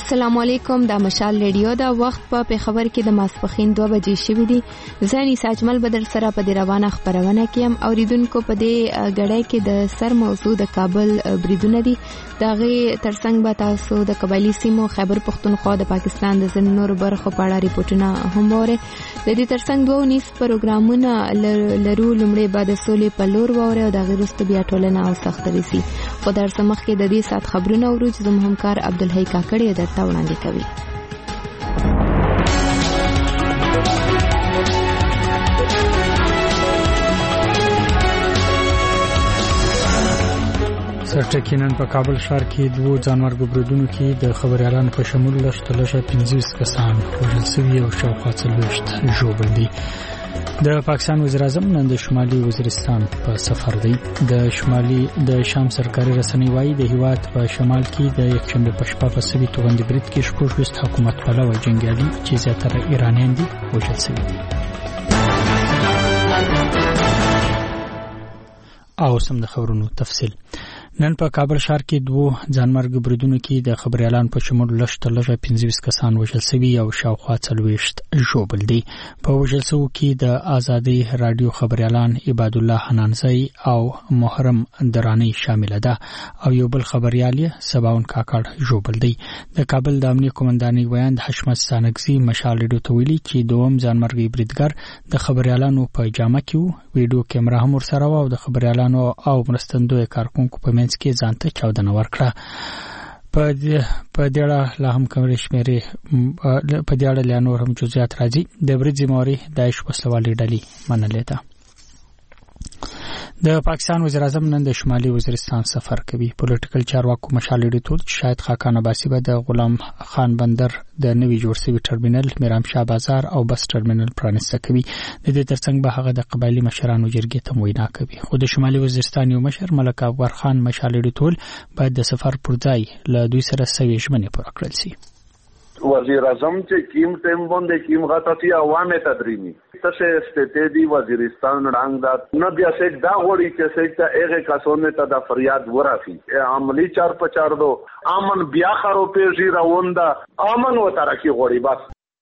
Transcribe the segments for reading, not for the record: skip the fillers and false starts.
السلام علیکم. د مشال ریډیو دا وخت په خبر کې د ماسپخین 2 بجې شوې دي. زنی ساجمل بدر سره په روانه خبرونه کې هم اوریدونکو په دې غړې کې د سر موضوع د کابل بریدونه دي. دغه ترڅنګ به تاسو د قبایلی سیمو خیبر پختونخوا د پاکستان د ځینو نورو برخو په اړه ریپورتونه هم وره. د دې ترڅنګ 2 نیم پروګرامونه لرو. لومړی بعد سولې په لور وره او د غیرست بیا ټولنه او سخت رسی. خو در سمخ کې د دې سات خبرونه ورو چې زموږ همکار عبدالحی کاکړی درته وړاندې کوي. سرټکینن په کابل ښار کې 2 ځانمرګ بریدونو کې د خبريالانو په شمول لږ 25 کسان وژل شوي او شاوخوا 40 ژوبل دي. د پاکستان وزیر اعظم نن د شمالي وزیرستان په سفر دی. د شام سرکاري رسنۍ وايي د هیواد په شمال کې د یکشنبه په شپه په سوي توغندي برید کې شپږ حکومت والا او جنگیالي چې زیاتره ایرانیان دي وژل شوي دي. او سم د خبرونو تفصیل. نن په کابل ښار کې 2 ځانمرګ بریدونو کې د خبريالانو په شمول لږ 15 کسان وژل شوي او شاوخوا 40 ژوبل دي. په وژل شوو کې د آزادۍ رادیو خبريالان عباد الله حنانزی او محرم درانی شامل ده او یو بل خبريال سباون کاکړ ژوبل دی. د کابل د امنیه قومندانۍ ویاند حشمت ستانکزی مشال ریډیو ته ویلي چې دوم ځانمرګ بریدګر د خبريالانو په جامه کې ویډیو کیمرا هم ورسره و او د خبريالانو او مرستندوی کارکونکو په کې ځانته چاودنه ورکړه. په دې اړه لا هم کومې شمیرې په دې اړه لا نور هم جزئیات راځي. د برید ذمہواری داعش وسلوالې ډلې منلې ده. د پاکستان وزیر اعظم نن د شمالي وزیرستان سفر کوي. پولیټیکل چارواکو مشال ریډیو ته شاید خاکان عباسی به د غلام خان بندر د نوي جوړ شوی ټرمینل میرام شاه بازار او بس ټرمینل پرانیسته کوي. د دې ترڅنګ به هغه د قبایلی مشرانو جرګې ته وینا کوي. خو د شمالي وزیرستان یو مشر ملک افغان خان مشال ریډیو باید د سفر پر ځای له دوی سره سوي ژمنې پوره کړل شي. وزیر اعظم چې کیم ټیم باندې کیم غاټي عوامه تدریمی تاسو ستته دی وزیرستان رنگ دا نه بیا سیک دا غوړي چې سیک ته هغه کسونه ته د فریاد ورافي عملی 4 دو امن بیا خرو پیژي راوندا امن و ترقی غوړي بس.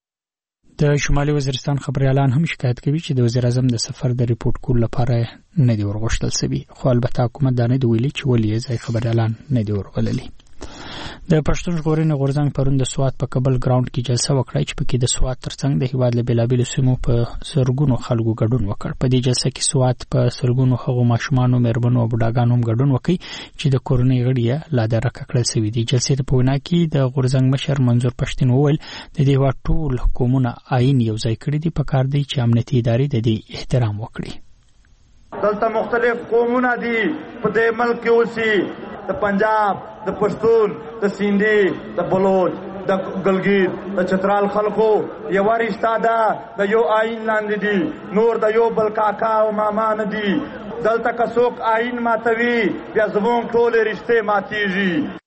د شمالي وزیرستان خبريالان هم شکایت کوي چې د وزیر اعظم د سفر د ریپورت کول لپاره نه دی ورغښتل شوی. خو البته حکومت دا نه دی ویلي چې ولې ځای خبريالان نه دی ورغللي. د پښتون ژغورنې غورځنګ پرون د سوات په کابل ګراوند کې جلسه وکړه چې پکې د سوات ترڅنګ د هیواد له بیلابیلو سیمو په سرګونو خلکو ګډون وکړ. په دې جلسه کې سوات په سرګونو هغو ماشومانو مېرمنو او بډاګانو هم ګډون وکړي چې د کورنۍ غړي لا درکه کړل شوی دي. جلسې ته په وینا کې د غورځنګ مشر منظور پښتون وویل د دې هیواد ټول حکومتونه آئین یو ځای کړی دي، په کار دی چې امنیتي ادارې د دې احترام وکړي. دلته مختلف قومونه دي په دې ملک کې اوسي، د پنجاب، د پښتون، د سیندي، د بلوچ، د ګلګیر، د چترال خلکو یو رشتہ ده، د یو آئین لاندې دي، نور د یو بل کاکا او ماما نه دي. دلته که څوک آئین ماتوي بیا زموږ ټولې رشتې ماتېږي.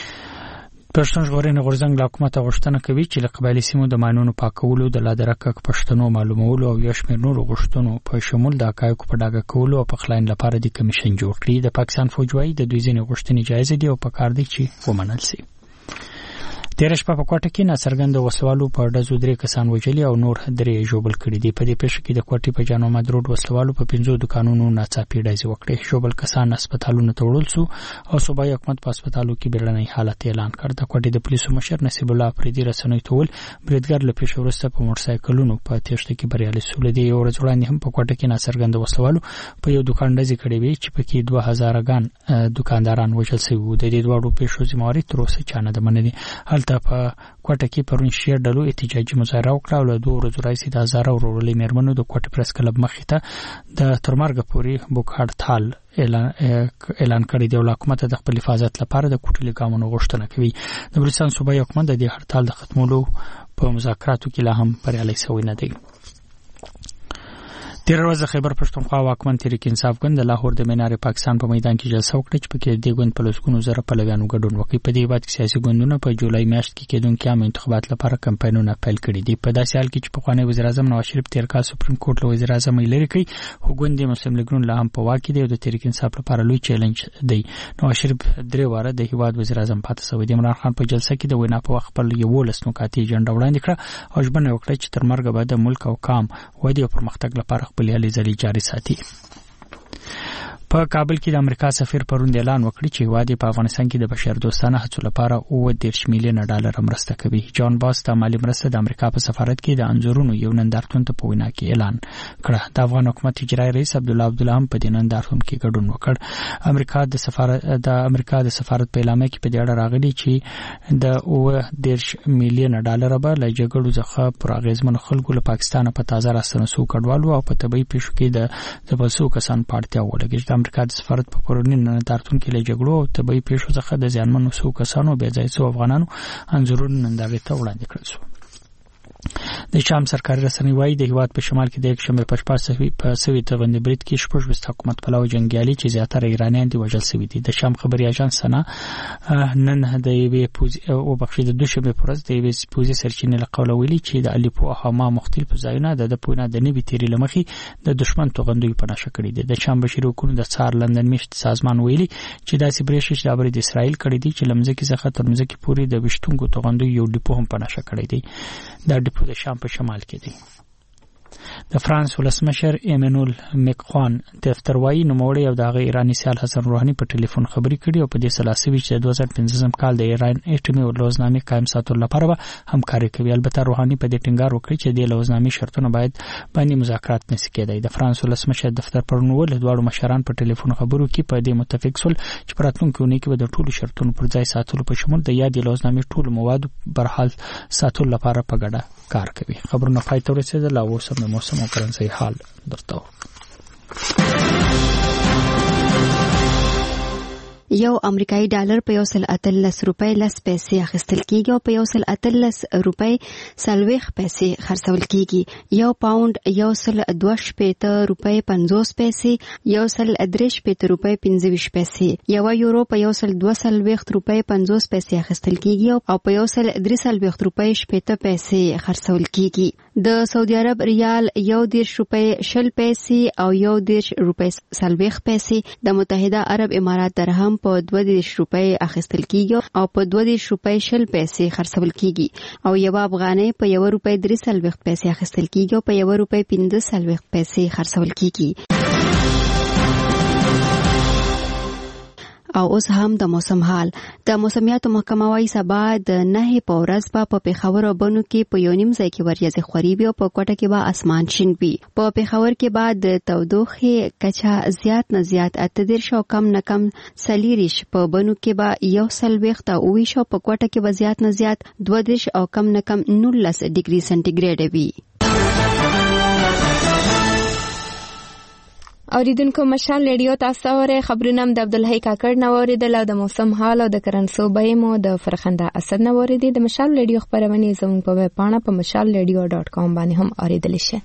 پښتون ژغورنې غورځنګ له حکومته غوښتنه کوي چې له قبایلي سیمو د ماینونو پاکولو، د لادرکک پښتنو معلومولو او یو شمېر نورو غوښتنو په شمول د حقایقو په ډاګه کولو او پخلاینې لپاره د کمیشن جوړ کړي. د پاکستان فوج وايي د دوی ځینې غوښتنې جایزې دي او په کار دی چې ومنل شي. تیر شپه په کوټه کې ناڅرګند وسوالو په ډزو 3 کسان وژلي او نور 3 ژوبل کړي دي. په دې پیښه کې د کوټې په جان محمد روډ وسوالو په 5 دکانونو ناڅاپي ډزې وکړې. ژوبل کسان هسپتالونو ته وړل شو او صوبایي حکومت په هسپتالو کې بیړنی حالت اعلان کړ. د کوټې د پولیسو مشر نصیب الله افریدي رسنیو ته وویل بریدګر له پیښې وروسته په موټرسایکلونو په تېښته کې بریالي شول. د یو ورځ وړاندې هم په کوټه کې ناڅرګند وسوالو په یو دکان ډزې کړې وې چې پکې 2000 ګان دکانداران وژل شوي وو. د دې دوه پیښو ذمہواری تر اوسه چا نه ده منلې. هلته په کوټه کې پرون شیر ډلو احتجاجي مظاهره وکړه او له 2 ورځو راځي د هزاره ورولې مېرمنو د کوټې پریس کلب مخې ته د ترمرګ پوري بوک هړتال اعلان کړی دی او حکومت د خپل حفاظت لپاره د کوټلي ګامونو غوښتنه کوي. د بلوچستان صوبایي حکومت د دې هړتال د ختمولو په مذاکراتو کې لا هم بریالي شوی نه دی. تیر ورځ خیبر پښتونخوا واکمن تحریک انصاف ګوند د لاهور د مینار پاکستان په میدان کې جلسه وکړه چې پکې د ګوند په لسګونو زره پلویانو ګډون وکړي. په دې وخت کې سیاسي ګوندونه په جولای میاشت کې کېدونکي عام انتخابات لپاره کمپاینونه پیل کړي دي. په داسې حال کې چې پخوانی وزیر اعظم نواز شریف تیر کال سپریم کورټ له وزیر اعظم لري کوي، ګوند مسلم لیگ لا هم په واکې دی او د تحریک انصاف لپاره لوی چیلنج دی. نواز شریف درې واره د هیواد وزیر اعظم پاتې شوی دی. عمران خان په جلسه کې د وینا په وخت خپل 11 نکاتې اجنډا وړاندې کړه او ژمنه وکړه چې تر مرګ به د ملک او قام ودی او پرمختګ لپاره خپل هلې ځلې جاري ساتي. په کابل کې د امریکا سفیر پرون اعلان وکړ چې هیواد په افغانستان کې د بشر دوستانه هڅو لپاره 30 میلیون ډالر مرسته کوي. جان باس د مالی مرسته د امریکا په سفارت کې د انځورونو یو نندارتون ته په وینا کې اعلان کړ. د افغان حکومت اجرایی رئیس عبدالله عبدالله هم په دې نندارتون کې ګډون وکړ. امریکا د سفارت په اعلامیه کې په دې اړه راغلي چې د 30 میلیون ډالر به له جګړو څخه پر اغیزمن خلکو له پاکستان په تازه راستنسو کډوالو او په طبي پیښو کې د بلسو کسان پارتیا ولګي. امریکا د سفارت په پرونی نندارتون کې له جګړو او طبي پیښو څخه د ځانمنو سو کسانو بې ځای سو افغانانو انځورونه نندارې ته وړاندې کړل شو. د شام سرکاري رسنۍ وايي د هیواد په شمال کې د یک شنبه په شپه په سوي تغند برید کې شپږ حکومت پلاو جنگیالي چې زیاتره ایرانیان دي وژل شوي دي. د شام خبري اژانس سنا نن د یوې پوزي او بخښي د دوشنبه پر ورځ د یوې پوزي سرچینې له قوله ویلي چې د الیپو او حما مختلف ځایونه د پوینه د نوي تیری لمخي د دشمن توغندوی په نشه کړی دي. د شام بشري حقوقو د څار لندن میشت سازمان ویلي چې داسې بریښش د برید اسرائیل کړی دي چې لمزکي څخه تر مزکي پوري د وشتونګو توغندوی یو ډیپو هم په نشه کړی دی. د ډیپو د شام په شمال کې دی. د فرانس ولسمشر ایمانوئل مکرون د افتروایی نوموړی او د هغه ایرانی سیال حسن روحانی په ټلیفون خبرې کړې او په دې سلاسي چې 2015 کال د ایران اټومي لوزنامې قائم ساتلو لپاره همکاري کوي. البته روحانی په دې ټینګار وکړي چې د لوزنامې شرطونه باید باندې مذاکرات نشي کېدای. د فرانس ولسمشر دفتر پرونول دواړو مشران په ټلیفون خبرو کې په دې متفق شول چې په راتلونکي اونۍ کې د ټولو شرطونو پر ځای ساتلو په شمول د یادې لوزنامې ټول مواد برحال ساتلو لپاره په ګډه کار کوي. خبرونه پای ته ورسېدل او اوس هم موسم او کرنسي حال درته یو امریکایي ډالر په 113 روپۍ 10 پیسې اخیستل کیږي او په 113 روپۍ 40 پیسې خرڅول کیږي. یو پاوند 102 روپۍ 50 پیسې 103 روپۍ 25 پیسې. یو یورو په 122 روپۍ 50 پیسې اخیستل کیږي او په 133 روپۍ 70 پیسې خرڅول کیږي. د سعودي عرب ریال 110 روپۍ 10 پیسې او 110 روپۍ 40 پیسې. د متحده عرب امارات درهم په 22 روپۍ اخیستل کیږي او په 22 روپۍ 10 پیسې خرڅول کیږي او یو افغانۍ په 1 روپۍ 43 پیسې اخیستل کیږي او په 1 روپۍ 15 پیسې خرڅول کیږي. او اوس هم د موسم حال. د موسمیاتو محکمه وايي سبا د 9 په ورځ په پېښور او بنو کې په یو نیم ځای کې وریځې خوري وي او په کوټه کې به اسمان شین وي. په پېښور کې بعد د تودوخې کچه زیات نه زیات 18 او کم نه کم 40 په بنو کې به 140 او 20 په کوټه کې به زیات نه زیات 22 او کم نه کم 19 ډیګري سنټیګریډ وي. اوریدونکو مشال ریډیو تاسو اورئ. خبرونه د عبدالحی کاکړ نو اوریدل او د موسم حال او د کرنسو بیمو د فرخنده اسد نو اوریدل. د مشال ریډیو خبرونه زموږ په ویب پاڼه په mashalradio.com باندې هم اوریدل شي.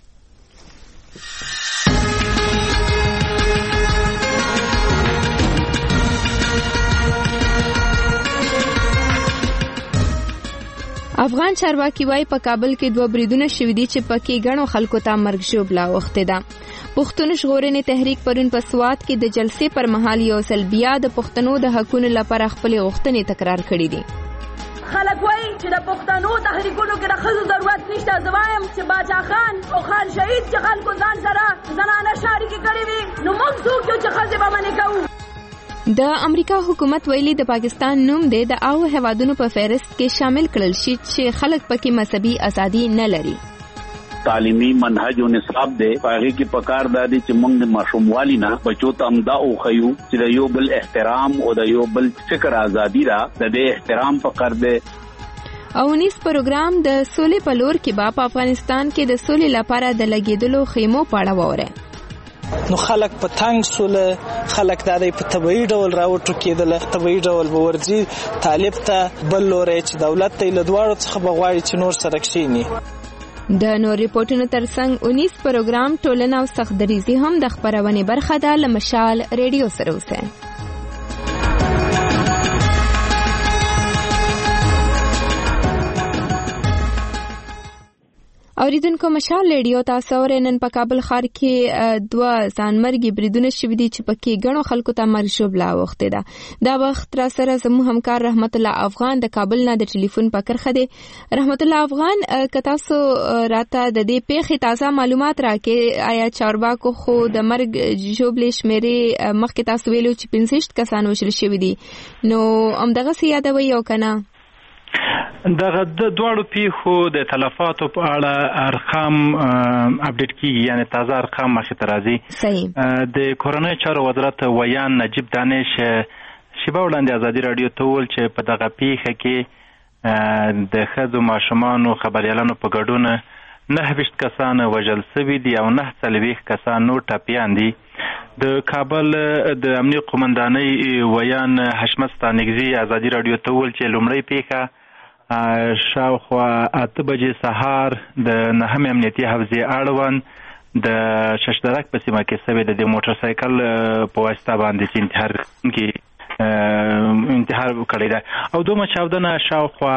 افغان چارواکي وايي په کابل کې 2 بریدونه شوي دي چې پکې ګڼو خلکو ته مرګ ژوبله وخته ده. پښتون ژغورنې تحریک پرون په سوات کې د جلسې پر مهال یو سلبیا د پښتنو د حقوقو لپاره خپل غوښتنې تکرار کړې دي. خلک وایي چې د پښتنو تحریکونو کې د ښځو ضرورت نشته. زه وایم چې باچا خان او خان شهید چې خلکو ځان سره زنانه شارکې کړې وي نو موږ څوک یو چې ښځې به منې کوو. د امریکا حکومت ویلي د پاکستان نوم د هغو هیوادونو په فهرست کې شامل کړل شي چې خلک پکې مذهبي ازادي نه لري. تعلیمی منهج او نصاب دی هغه کې پکار دادي چې موږ د ماشوموالي نه بچو ته امدا او خيو چې د یو بل احترام او د یو بل فکر ازادي را د دې احترام پکار دی. او نیس پروګرام د سولې په لور کې په افغانستان کې د سولې لپاره د لګیدلو خیمو په اړه وره. نو خلک په تنگ سوله خلک د دې په طبيعي ډول راوټو کېدل. طبيعي ډول به ورځي طالب ته بل لوري چې دولت ته له دواړو څخه بغواړي چې نور سره کښینی. د نور ریپورتونو ترڅنګ 19 پروګرام ټولنه او سختدریزي هم د خبرونې برخه ده. له مشال ریډیو سره اوسئ. اوریدونکو مشال ریډیو تاسو ورنن په کابل ښار کې 2 ځانمرګي بریدونه شوي دي چې پکې غنو خلکو ته مرګ ژوبلا وخته ده. دا وخت را سره زمو همکار رحمت الله افغان د کابل نه د ټلیفون په کرخه دي. رحمت الله افغان کتا سو راته د دې پیښې تازه معلومات راکې. آیا چارواکو خو د مرګ ژوبلې شمیرې مخکې تاسو ویلو چې 65 کسان وشل شوي دي، نو همدغه سیادوي او کنه دغه د دوړو پیښو د تلفاتو په اړه ارقام اپډیټ کیږي، یعنی تازه ارقام مخې ته راځي. د کورنۍ چارو وزارت ویان نجیب دانش شیبه وړاندې ازادي رادیو ته وویل چې په دغه پیښه کې د ښځو ماشومانو خبریالانو په ګډون 29 کسان وژل شوي دي او 49 کسان نور ټپیان دي. د کابل د امنیه قومندانۍ ویان حشمت ستانکزي ازادي رادیو ته وویل چې لومړی پیښه شاوخوا 8 بجې سهار د 9 امنیتي حوزې اړوند د ششدرک په سیمه کې سوي د موټر سایکل په واسطه باندې چې انتحار کړی ده او دوه چاودنه شاوخوا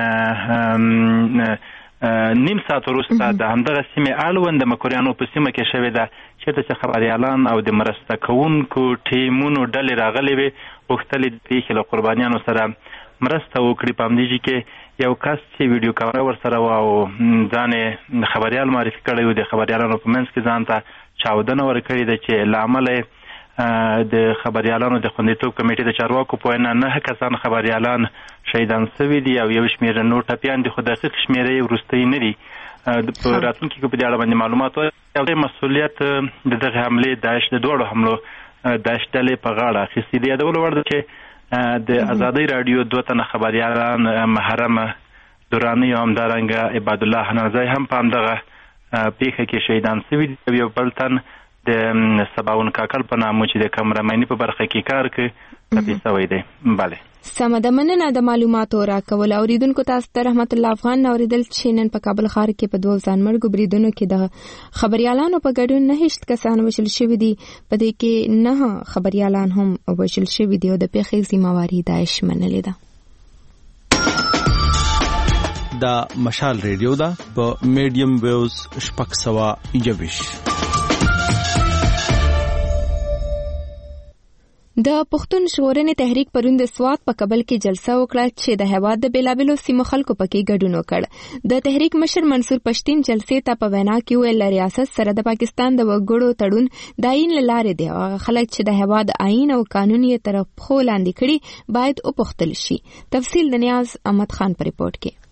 نیم ساعت وروسته د همدغه سیمې اړوند د مکوریانو په سیمه کې شوې ده چې خبريالان او د مرسته کوونکو ټیمونو ډلې راغلي وي غوښتل د پیښې له قربانیانو سره مرسته وکړي. په همدې کې یو کس چې ویډیو کامره ورسره و او ځان خبريال معرفي کړی و، د خبريالانو په منځ کې ځان ته چاودنه ورکړې ده چې له امله د خبريالانو د خوندیتوب کمیټې د چارواکو په وینا 9 کسان خبريالان شهیدان شوي دي او یو شمېر نور ټپیان دي، خو دقیق شمېرې وروستۍ نه دي. په راتلونکي کې په دې اړه باندې معلومات او د مسؤلیت د دغه حملې داعش د دوړو حملو داعش ډلې په غاړه اخیستې دي. یادول وړ ده چې د ازادي رادیو 2 تنه خبريالان محرم دورانی او همدارنګه عباد الله حنازی هم په همدغه پیښه کې شهیدان شوي دي. یو بل تن د سباون کاکل په نامه چې د کمرمنۍ په برخه کې کار کوي ټپي شوی دی. بله سمه ده، مننه د معلوماتو راکول. اوریدونکو تاسو ته رحمت الله افغان اوریدل چې نن په کابل ښار کې په 2 ځانمرګو بریدونو کې د خبريالانو په ګډون 9 کسان وژل شوي دي. په دې کې 9 خبريالان هم وژل شوي دي او د پیښې ذمہواری داعش منلې ده. دا مشال ریډیو ده په میډیم ویوز 621. د پښتون ژغورنې تحریک پرون د سوات په کابل کې جلسه وکړه چې د هیواد د بیلابیلو سیمو خلکو پکې ګډون وکړ. د تحریک مشر منصور پښتین جلسې ته په وینا کې ویل ریاست سره د پاکستان د وګړو تړون د عین لارې دی. هغه خلک چې د هیواد عین او قانون یې طرف خو لاندې کړي باید وپوښتل شي. تفصیل د نیاز احمد خان په ریپورت کې.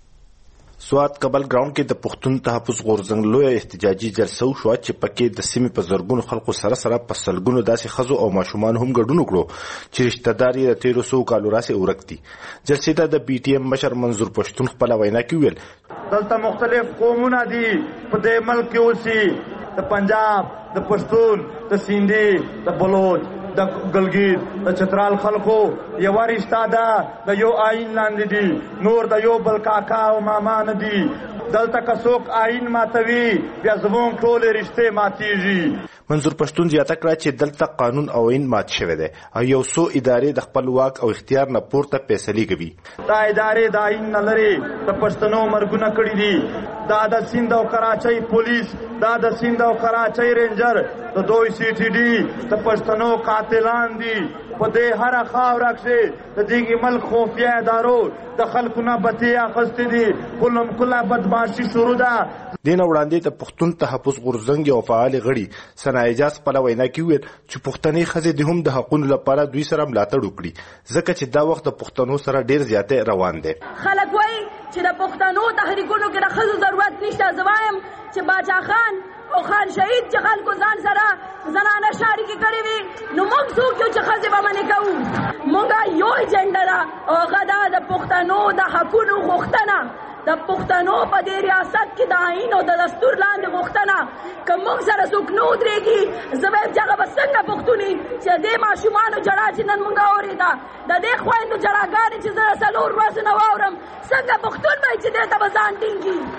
سوات کابل ګراوند کې د پښتون تحفظ غورځنګ لوی احتجاجي جلسه وشوه چې پکې د سیمې په زرګونو خلکو سره په سلګونو داسې ښځو او ماشومان هم ګډون وکړو چې رشتہ دار یې د 1300 کالو راځي ورک دي. جلسې ته د پی ټی ایم مشر منظور پښتون خپل وینا کې ویل دلته مختلف قومونه دي په دې ملک کې اوسي، د پنجاب، د پښتون، د سیندي، د بلوچ، د ګلګیر، د چترال خلکو یو رشتہ ده، د یو آئین لاندې دي، نور د یو بل کاکا او ماما نه دي. دلته که څوک آئین ماتوي بیا زموږ ټولې رشتې ماتېږي. منظور پښتون زیاته کړه چې دلته قانون او آئین مات شوی دی او یو څو ادارې د خپل واک او اختیار نه پورته فیصلې کوي. دا ادارې د آئین نه لري د پښتنو مرګونه کړي دي. دا د سیند او کراچۍ پولیس، دا د سیند او کراچۍ رینجر، د دوی سی ټي ډي د پښتنو قاتلان دي. په دې هر خاوره کې د دې ملک خفیه ادارو د خلکو نه بتیا اخستې دي. کلم کله بدمعشي شروع ده. دین وړاندې ته پښتون تحفظ غورځنګ او فعال غړي سنا اجازه په وینا کې ویل چې پښتني خزې د هم د حقوقو لپاره دوی سره ملاتړ وکړي ځکه چې دا وخت د پښتنو سره ډیر زیاته روان دي. خلک وایي چې د پښتنو تحریکونو کې د خزو ضرورت نشته. زوایم چې باچا خان او خان شهید چې خلکو ځان سره زنانه شاري کې کړی وي نو موږ څوک یو چې خزې به منې کوو. موږ یو ایجنډا ده او هغه دا د پښتنو د حقونو غوښتنه، د پښتنو په دې ریاست کې د آئین او د دستور لاندې غوښتنه که موږ سره څوک نه ودرېږي زه به هغه به څنګه پښتوني چې دې ماشومانو جړا چې نن موږ اورېده د دې خویندو جړاګانې چې زه 4 ورځې نه واورم څنګه پښتون به چې دې ته به ځان ټینګي.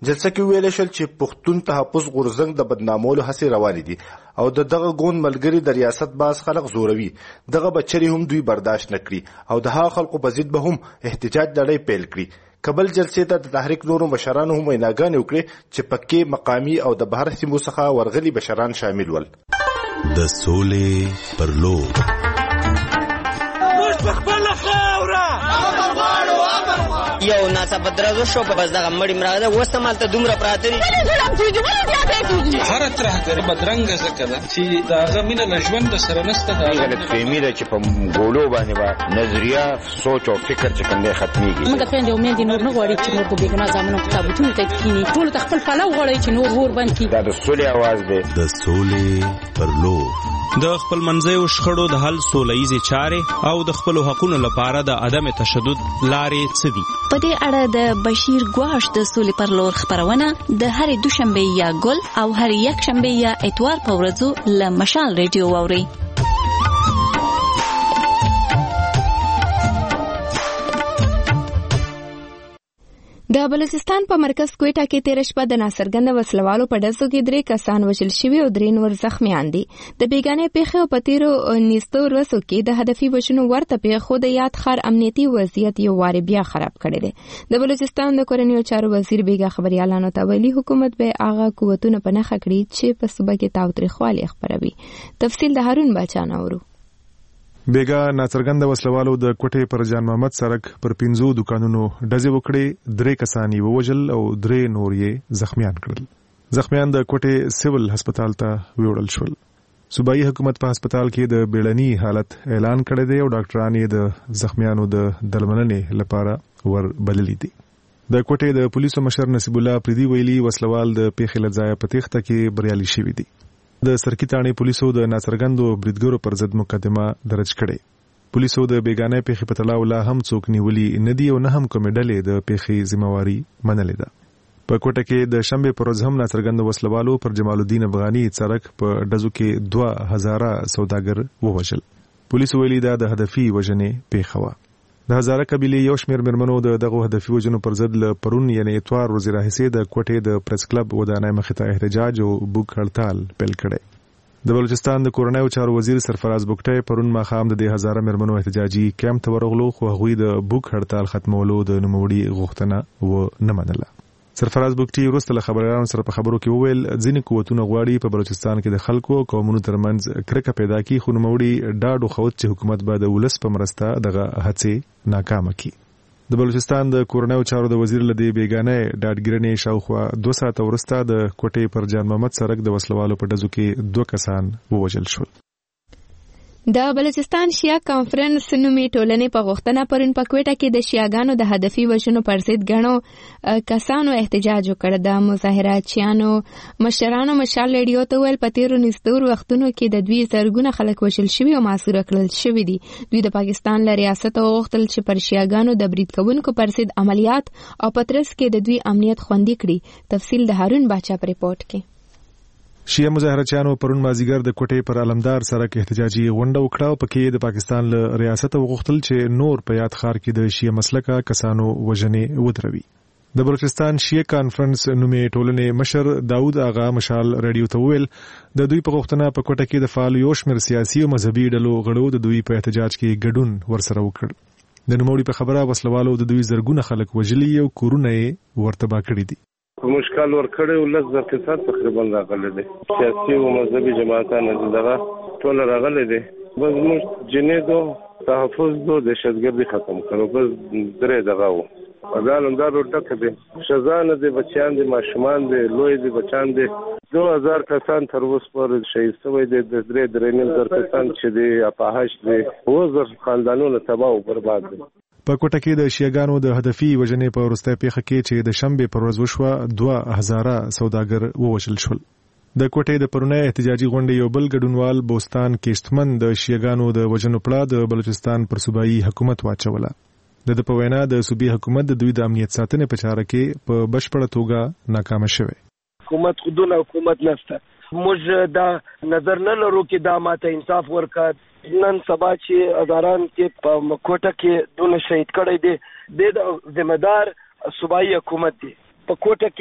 جلسه کې ویل شول چې پښتون تحفظ غورځنګ د بدنامولو هڅې روانې دي او دغه ګوند ملګری د ریاست باز خلک زوروي، دغه بچري هم دوی برداشت نکړي او د هغه خلکو په ضد به هم احتجاج لړۍ پیل کړي. کابل جلسې ته د تحریک نورو مشرانو هم ویناګانې وکړې چې پکې مقامي او د بهر سیمو څخه ورغلي بشران شامل ول. د سولې پر لور یو ناسا بدرازو شو په بس دغه مړی مراده وسمال ته دومره پراته دي هر ترهګر بدرنګ زکه ده چې داغه مینه لژوند سره نسته دا غلط فهمي ده چې په ګولو باندې با نظریه سوچ او فکر چې کوم دی ختميږي. موږ خويندې امید نور نه غواړي چې نور په بیګنا ځامنو کتابونه ته کینی ټول خپل فلو غواړي چې نور ور باندې دا د سولې आवाज دی. د سولې پر لور د خپل منځي شخړو د حل سولهیزې چارې او د خپل حقوقو لپاره د عدم تشدد لارې څه دي. په دې اړه د بشیر ګواش د سولې پر لور خبرونه د هر دوشنبه یا ګل او هر یک شنبه یا اتوار په ورځو له مشال ریډیو واوري. د بلوچستان په مرکز کوټه کې تیر شپه د ناڅرګند وسلوالو په ډزو کې 3 کسان وژل شوي او 3 نور زخمیان دي. د بیګانې پیښې او پتیرو نيستو ورسو کې د هدفي وژنو ورته پیښو د یاد خار امنیتي وضعیت یو واره بیا خراب کړی دی. د بلوچستان د کورنیو چارو وزیر بیګا خبريالانو ته ویلي حکومت به هغه قوتونه په نخښه کړی چې په صوبه کې تاوتریخوالي خبروي. تفصیل د هارون بچان اورو. بیګا ناڅرګند وسلوالو د کوټې پر جان محمد سرک پر 15 دکانونو ډزې وکړې، 3 کسان یې ووژل او 3 نور یې زخمیان کړل. زخمیان د کوټې سیول هسپتال ته ویوړل شول. صوبایي حکومت په هسپتال کې د بیړني حالت اعلان کړی دی او ډاکټران یې د زخمیانو د درملنې لپاره ور بللي دي. د کوټې د پولیسو مشر نصیب الله پریدي ویلي وسلوال د پیښې له ځایه په تېښته کې بریالي شوي دي. د سرکی تاڼې پولیسو د ناڅرګندو بریدګرو پر ضد مقدمه درج کړې. پولیسو د بیګانې پیښې په تړاو لا هم څوک نیولي نه دي او نه هم کومې ډلې د پیښې ذمہواری منلې ده. په کوټه کې د شنبه پر ورځ هم ناڅرګند وسلوالو پر جمال الدین افغاني سرک په ډزو کې 2000 سوداګر ووژل. پولیسو ویلي دا د هدفي وژنې پیښه وه. د هزاره قبیله یو شمیر مرمنو د دغه هدفي وژنو پر ضد له پرون یعنی اتوار ورځې راهیسې د کوټې د پریس کلب ودانۍ مخې ته احتجاج او بوک هړتال پیل کړی. د بلوچستان د کورنیو چارو وزیر سرفراز بوکټی پرون ماښام د 1000 مرمنو احتجاجي کیمپ ته ورغلو خو هغوی د بوک هړتال ختمولو د نوموړي غوښتنه و نه منله. سرفراز بوکټي وروسته له خبريالانو سره په خبرو کې وویل ځینې قوتونه غواړي په بلوچستان کې د خلکو قومونو ترمنځ کرکه پیدا کړي، خو نوموړي ډاډ وښود چې حکومت به د ولس په مرسته دغه هڅې ناکامه کړي. د بلوچستان د کورنیو چارو د وزیر لدی بیګانې ډاډګرنې شاوخوا 2 ساعته وروسته د کوټې پر جان محمد سرک د وسلوالو په ډزو کې 2 کسان ووژل شول. د بلوچستان شیعه کانفرنس نومي ټولنې په غوښتنه پرون په کوټه کې د شیعاګانو د هدفي وژنو پر ضد غنو کسانو احتجاج وکړ. د مظاهراتچیانو مشرانو مشال ریډیو ته ویل په تیرو نږدې وختونو کې د دوی زرګونه خلک وژل شوي او معصوره کړل شوي دي. دوی د پاکستان له ریاست غوښتل چې پر شیعاګانو د برید کوونکو پر ضد عملیات او پترس کې د دوی امنیت خوندي کړي. تفصیل د هارون باچا په ریپورت کې. شیعه مظاهرچیانو پرون مازیګر د کوټې پر علمدار سرک احتجاجي غونډه وکړه او پکې د پاکستان له ریاست وغوښتل چې نور په یاد ښار کې د شیعه مسلکه کسانو وژنې ودروي. د بلوچستان شیعه کانفرنس نومي ټولنې مشر داود آغا مشال ریډیو ته ویل د دوی په غوښتنه په کوټه کې د فعال یو شمېر سیاسي او مذهبي ډلو غړو د دوی په احتجاج کې ګډون ورسره وکړ. د نوموړي په خبره وسلوالو د دوی زرګونه خلک وژلي او کورونه یې ورتباه کړي دي. مشکل ورکړی او 10% تقریبا راغلی دی. سیاسي او مذهبي جماعتانو دغه ټول راغلی دی. بس موږ جنیدو تحفظ دو دهشتګردي ختم کړو. بس درې دغه وو اذان دا ډک دي. شزان دي بچیان دي ماشومان دي لوی دي بچان دي. 2000 کسان تر اوسه پورې شهید شوي دي. د 3.5 کسان چې دي اپاهش دي. وزر خاندانونو تباہ او برباد دي. په کوټه کې د شیعاګانو د هدفي وژنې په وروستۍ پیښه کې چې د شنبه پر ورځ وشوه 2000 سوداګر ووژل شول. د کوټې د پرونی احتجاجي غونډې یو بل ګډونوال بوستان کېشتمن د شیعاګانو د وژنو پړه د بلوچستان پر صوبایي حکومت واچوله. د په وینا د صوبایي حکومت د دوی د امنیت ساتنې په چاره کې په بشپړه توګه ناکام شوی. حکومت خودونه حکومت نشته. موږ دا نظر نه لرو چې دا ماته انصاف ورکړي. نن سبا چې هزاران کې په کوټه کې دونه شهید کړي دي د ذمہ دار صوبایي حکومت دی. په کوټه کې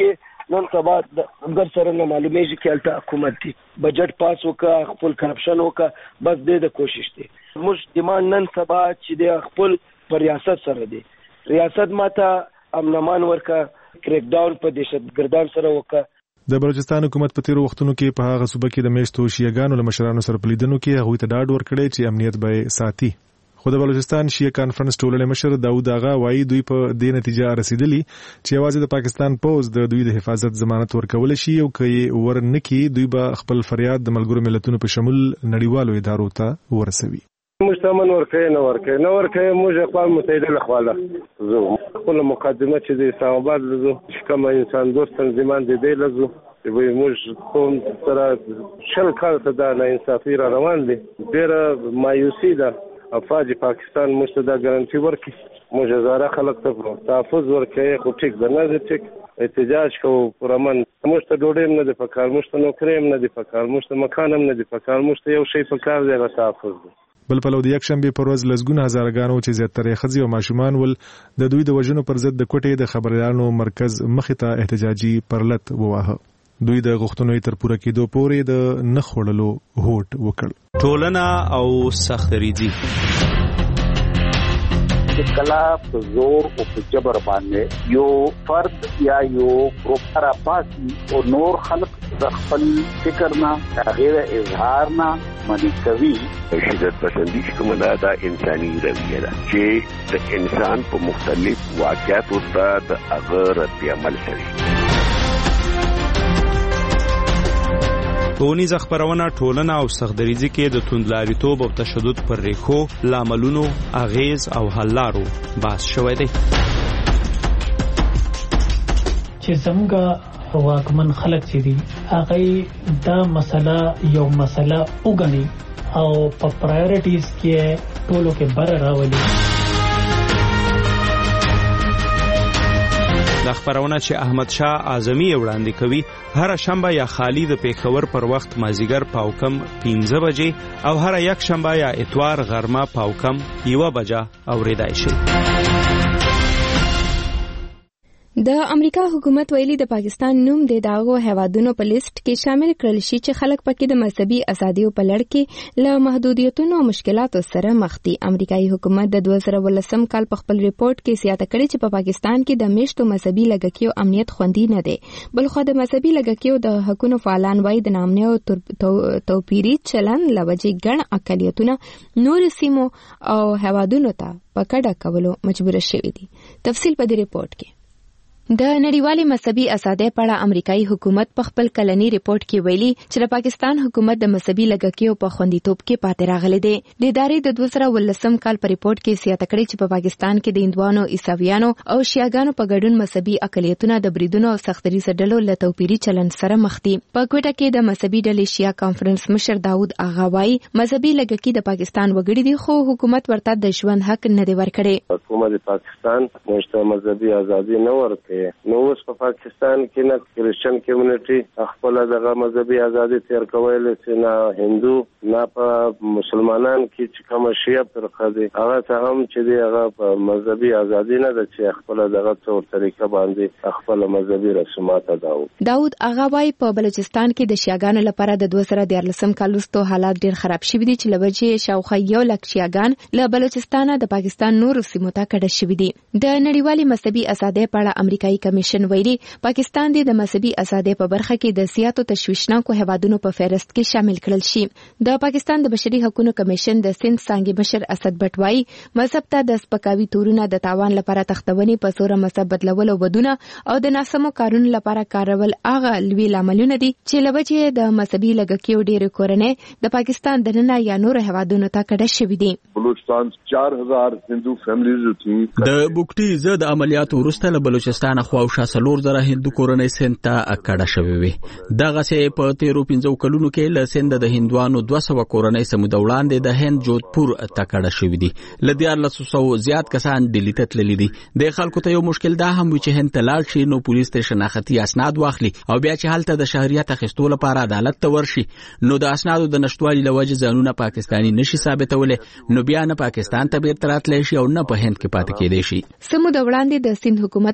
نن سبا ګر سره نه معلومیږي چې الته حکومت دی بجټ پاس وکړه خپل کرپشن وکړه بس دې د کوشش دی موږ دیمان نن سبا چې د خپل پر ریاست سره دی ریاست ماته امنمان ورکړه کریک ډاون په دهشتګردان سره وکړه د بلوچستان حکومت په تیرو وختونو کې په هغه صوبه کې د میشتو شیعاګانو له مشرانو سره په لیدنو کې هغوی ته ډاډ ورکړی چې امنیت به ساتي خو د بلوچستان شیعه کانفرنس ټولنې مشر داود آغا وایي دوی په دې نتیجه رسیدلی چې یوازې د پاکستان پوز د دوی د حفاظت ضمانت ورکول شي او که یې ورنکي دوی به خپل فریاد د ملګرو ملتونو په شمول نړیوالو ادارو ته ورسوي مشتمن ورکه نه ورکه موږ اقوام متحده لخواله زه خپل مقدمه چې د اسلام آباد لزو کوم انسان دوست تنظیمان دي لزو وي موږ کوم سره شل کال ته دا نه انصافي را روان دي ډېر مایوسي ده افواج پاکستان موږ ته ګارانټي ورکړي موږ زاره خلک ته تحفظ ورکړي خو ټیک نه دي ټیک احتجاج کو پرمن موږ ته ډوډۍ نه دي پکار موږ ته نوکری نه دي پکار موږ ته مکان نه دي پکار موږ ته یو شی پکار دی تحفظ دی بل په لو د یکشنبه پر ورځ لزګونه هزارګانو چې زیاتره ښځې او ماشومان ول د دوی د وژنو پر ضد د کوټې د خبريالانو مرکز مخې ته احتجاجي پرلط وواهه دوی د غوښتنو تر پوره کېدو پورې د نخړلو هوټ وکړ ټولنه او سختريزي کلا په زور او په جبر باندې یو فرد یا یو ګروپ را پاسي او نور خلق د خپل فکر نه غیر اظهار نه منی کوي شدت پسندی کوم دا انساني رویه ده چې د انسان په مختلف واقعاتو سره د هغه رد عمل کوي ټولنیز خبرونه ټولنه او سختدریزي کې د توندلاریتوب او تشدد پر ریښو لاملونو اغیز او حل لارو بحث شوی دی چې څنګه واکمن خلک چې دي هغه دا مسله یو مسله وګڼي او په پرایورټیز کې ټولو کې بر راولي د خبرونه چې احمد شاه اعظمي وړاندې کوي هر شنبه یا خالی د پیښور پر وخت مازیګر پاوکم 15 بجې او هر یک شنبه یا اتوار غرمه پاوکم 1 بجه اوریدای شي د امریکا حکومت ویلي د پاکستان نوم د داغو هوادونو په لیست کې شامل کړل شي چې خلک پکې د مذهبي ازادیو په لړ کې له محدودیتونو او مشکلاتو سره مخ دي امریکایي حکومت د 2018 کال په خپل ریپورت کې زیاته کړې چې په پاکستان کې د میشتو مذهبي لږکیو امنیت خوندي نه دی بلخو د مذهبي لږکیو د حقوقو فعالان وایي د نامنه او توپیری چلن لوجې ګڼ اقلیتونه نور سیمو او هوادونو ته پکړه کولو مجبور شوي دي تفصیل په دې ریپورت کې د نړیوالي مذهبي ازادۍ په اړه امریکایي حکومت په خپل کلنی ریپورت کې ویلي چې د پاکستان حکومت د مذهبي لږکیو په خوندیتوب کې پاتې راغلی دی د ادارې د 2018 کال په ریپورت کې زیاته کړې چې په پاکستان کې د هندوانو عیسویانو او شیعاګانو په ګډون مذهبي اقلیتونه د بریدونو او سختدریزه ډلو له توپیری چلن سره مخ دي په کوټه کې د مذهبي ډلې شیعه کانفرنس مشر داود آغا وایي مذهبي لږکي د پاکستان وګړي دي خو حکومت ورته د ژوند حق نه دی ورکړی حکومت پاکستان موږ مذهبي ازادي نه ورکړي نو اوس په پاکستان کې نه کرسچن کمیونټي خپل دغه مذهبي ازادي تیر کول چې نه هندو نه په مسلمانان کې چې کوم شیعه فرقه دي هغه ته هم چې دی هغه په مذهبي ازادي نه د چې خپل دغه څور طریقه باندې خپل مذهبي رسومات ادا کوي داود آغا وايي په بلوچستان کې د شیعاګانو لپاره د 2014 کال وروسته حالات ډیر خراب شوي دي چې لوجې شاوخوا 1 لک شیعاګان له بلوچستان د پاکستان نورو سیمو ته کډه شوي دي د نړیوالي مذهبي ازادۍ په اړه امریکایي کمیشن ویلي پاکستان د مذهبي ازادۍ په برخه کې د زیاتو تشویشناکو هوادونو په فهرست کې شامل کړل شي د پاکستان د بشري حقوقو کمیشن د سند څنګه بشر اسد بټوای مذهب ته د سپکاوي تورونه د تاوان لپاره تختونی په سور مذهب بدلول او بدونه او د ناسمو کارونو لپاره کارول هغه لوی لاملونه دي چې لوجې د مذهبي لږکیو ډېر کورنۍ د پاکستان د نن یا نور هوادونو ته کډه شوي دي بلوچستان 4000 هندو فیملیز دي د بوکټي زد عملیاتو وروسته له بلوچستان خواوشا سلور زره هندو کورنۍ سند ته کډه شوې وي دغه سه په 13 کلونو کې له سند د هندوانو 200 کورنۍ سمود وړاندې د هند جودپور ته کډه شوې دي ل 1400 زیات کسان ډیلی ته تللي دي د خلکو ته یو مشکل دا هم چې هند ته لاړ شي نو پولیس ته شناختی اسناد واخلي او بیا چې حالت د شهريت اخیستو لپاره عدالت ته ورشي نو د اسنادو د نشټوالي لوجه ځانونه پاکستانی نشي ثابتولې نو بیا نه پاکستان ته بیرته راتلی شي او نه په هند کې پاتې کېدی شي سمود وړاندې د سند حکومت په زور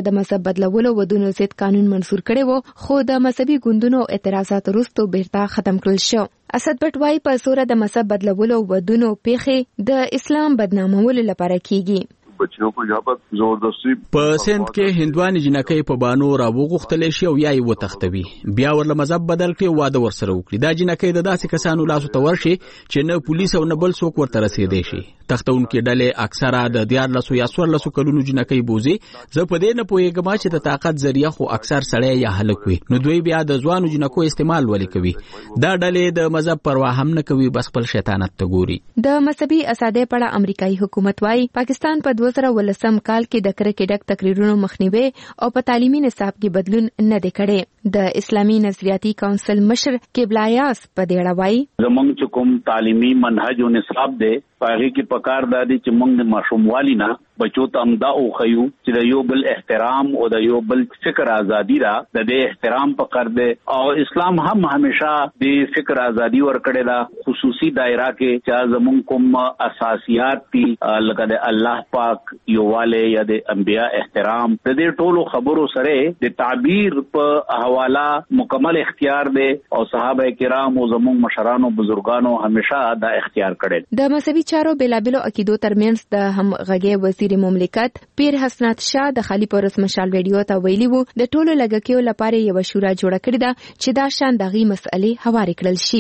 د مذهب بدلولو ودونو ضد قانون منسور کړی و، خو د مذهبي ګوندونو اعتراضات وروسته بیرته ختم کړل شو. اسد بټ وايي په سوره د مذهب بدلولو ودونو پیښې د اسلام بدنامولو لپاره کیږي. بچیوں کو یہاں پر زبردستی په سند کې هندواني جنکۍ په بانو راوغختل شي او یا یې وتختوي، بیا ورله مذهب بدل کړي، واده ورسره وکړي. دا جنکۍ د داسې کسانو لاسو ته ورشي چې نه پولیس او نه بل څوک ورته رسیدي شي. تختونکو ډلې اکثره د 14 یا 16 کلونو جنکۍ بوزي. زه په دې نه پوهیږم چې د طاقت ذریعہ خو اکثر سړی یا هلک وي، نو دوی بیا د ځوانو جنکو استعمال ولې کوي؟ دا ډلې د مذهب پروا هم نه کوي، بس خپل شیطانت ته ګوري. د مذهبي اسادې په اړه امریکایي حکومت وايي پاکستان په 2013 کال کې د کرکې ډک تقریرونو مخنیوي او په تعلیمي نصاب کې بدلون نه دی کړی. د اسلامي نظریاتي کونسل مشر قبله یاس په دې اړه وايي زمونږ چې کوم تعلیمي منهج او نصاب دی پاره کې پکار دادي چې موږ د ماشوموالي نه بچو ته امدا او خيو چې د یو بل احترام او د یو بل فکر ازادي را د دې احترام پکار دی او اسلام هم همیشه د فکر ازادي ورکړي دا خصوصي دایره کې چې زمونږ کوم اساسيات دي لکه د الله پاک یوواله یا د انبیا احترام د دې ټولو خبرو سره د تعبیر په حواله مکمل اختیار دی او صحابه کرام او زمونږ مشرانو بزرګانو همیشه دا اختیار کړي. د مذهبي چارو بلابلو عقیدو ترمنځ د همغږي وزیر مملکت پیر حسنات شاه د خالی پورس مشال ویډیو ته ویلي وو د ټولو لګکیو لپاره یو شورا جوړه کړې ده چې دا شان دغه مسئلې هواري کړل شي.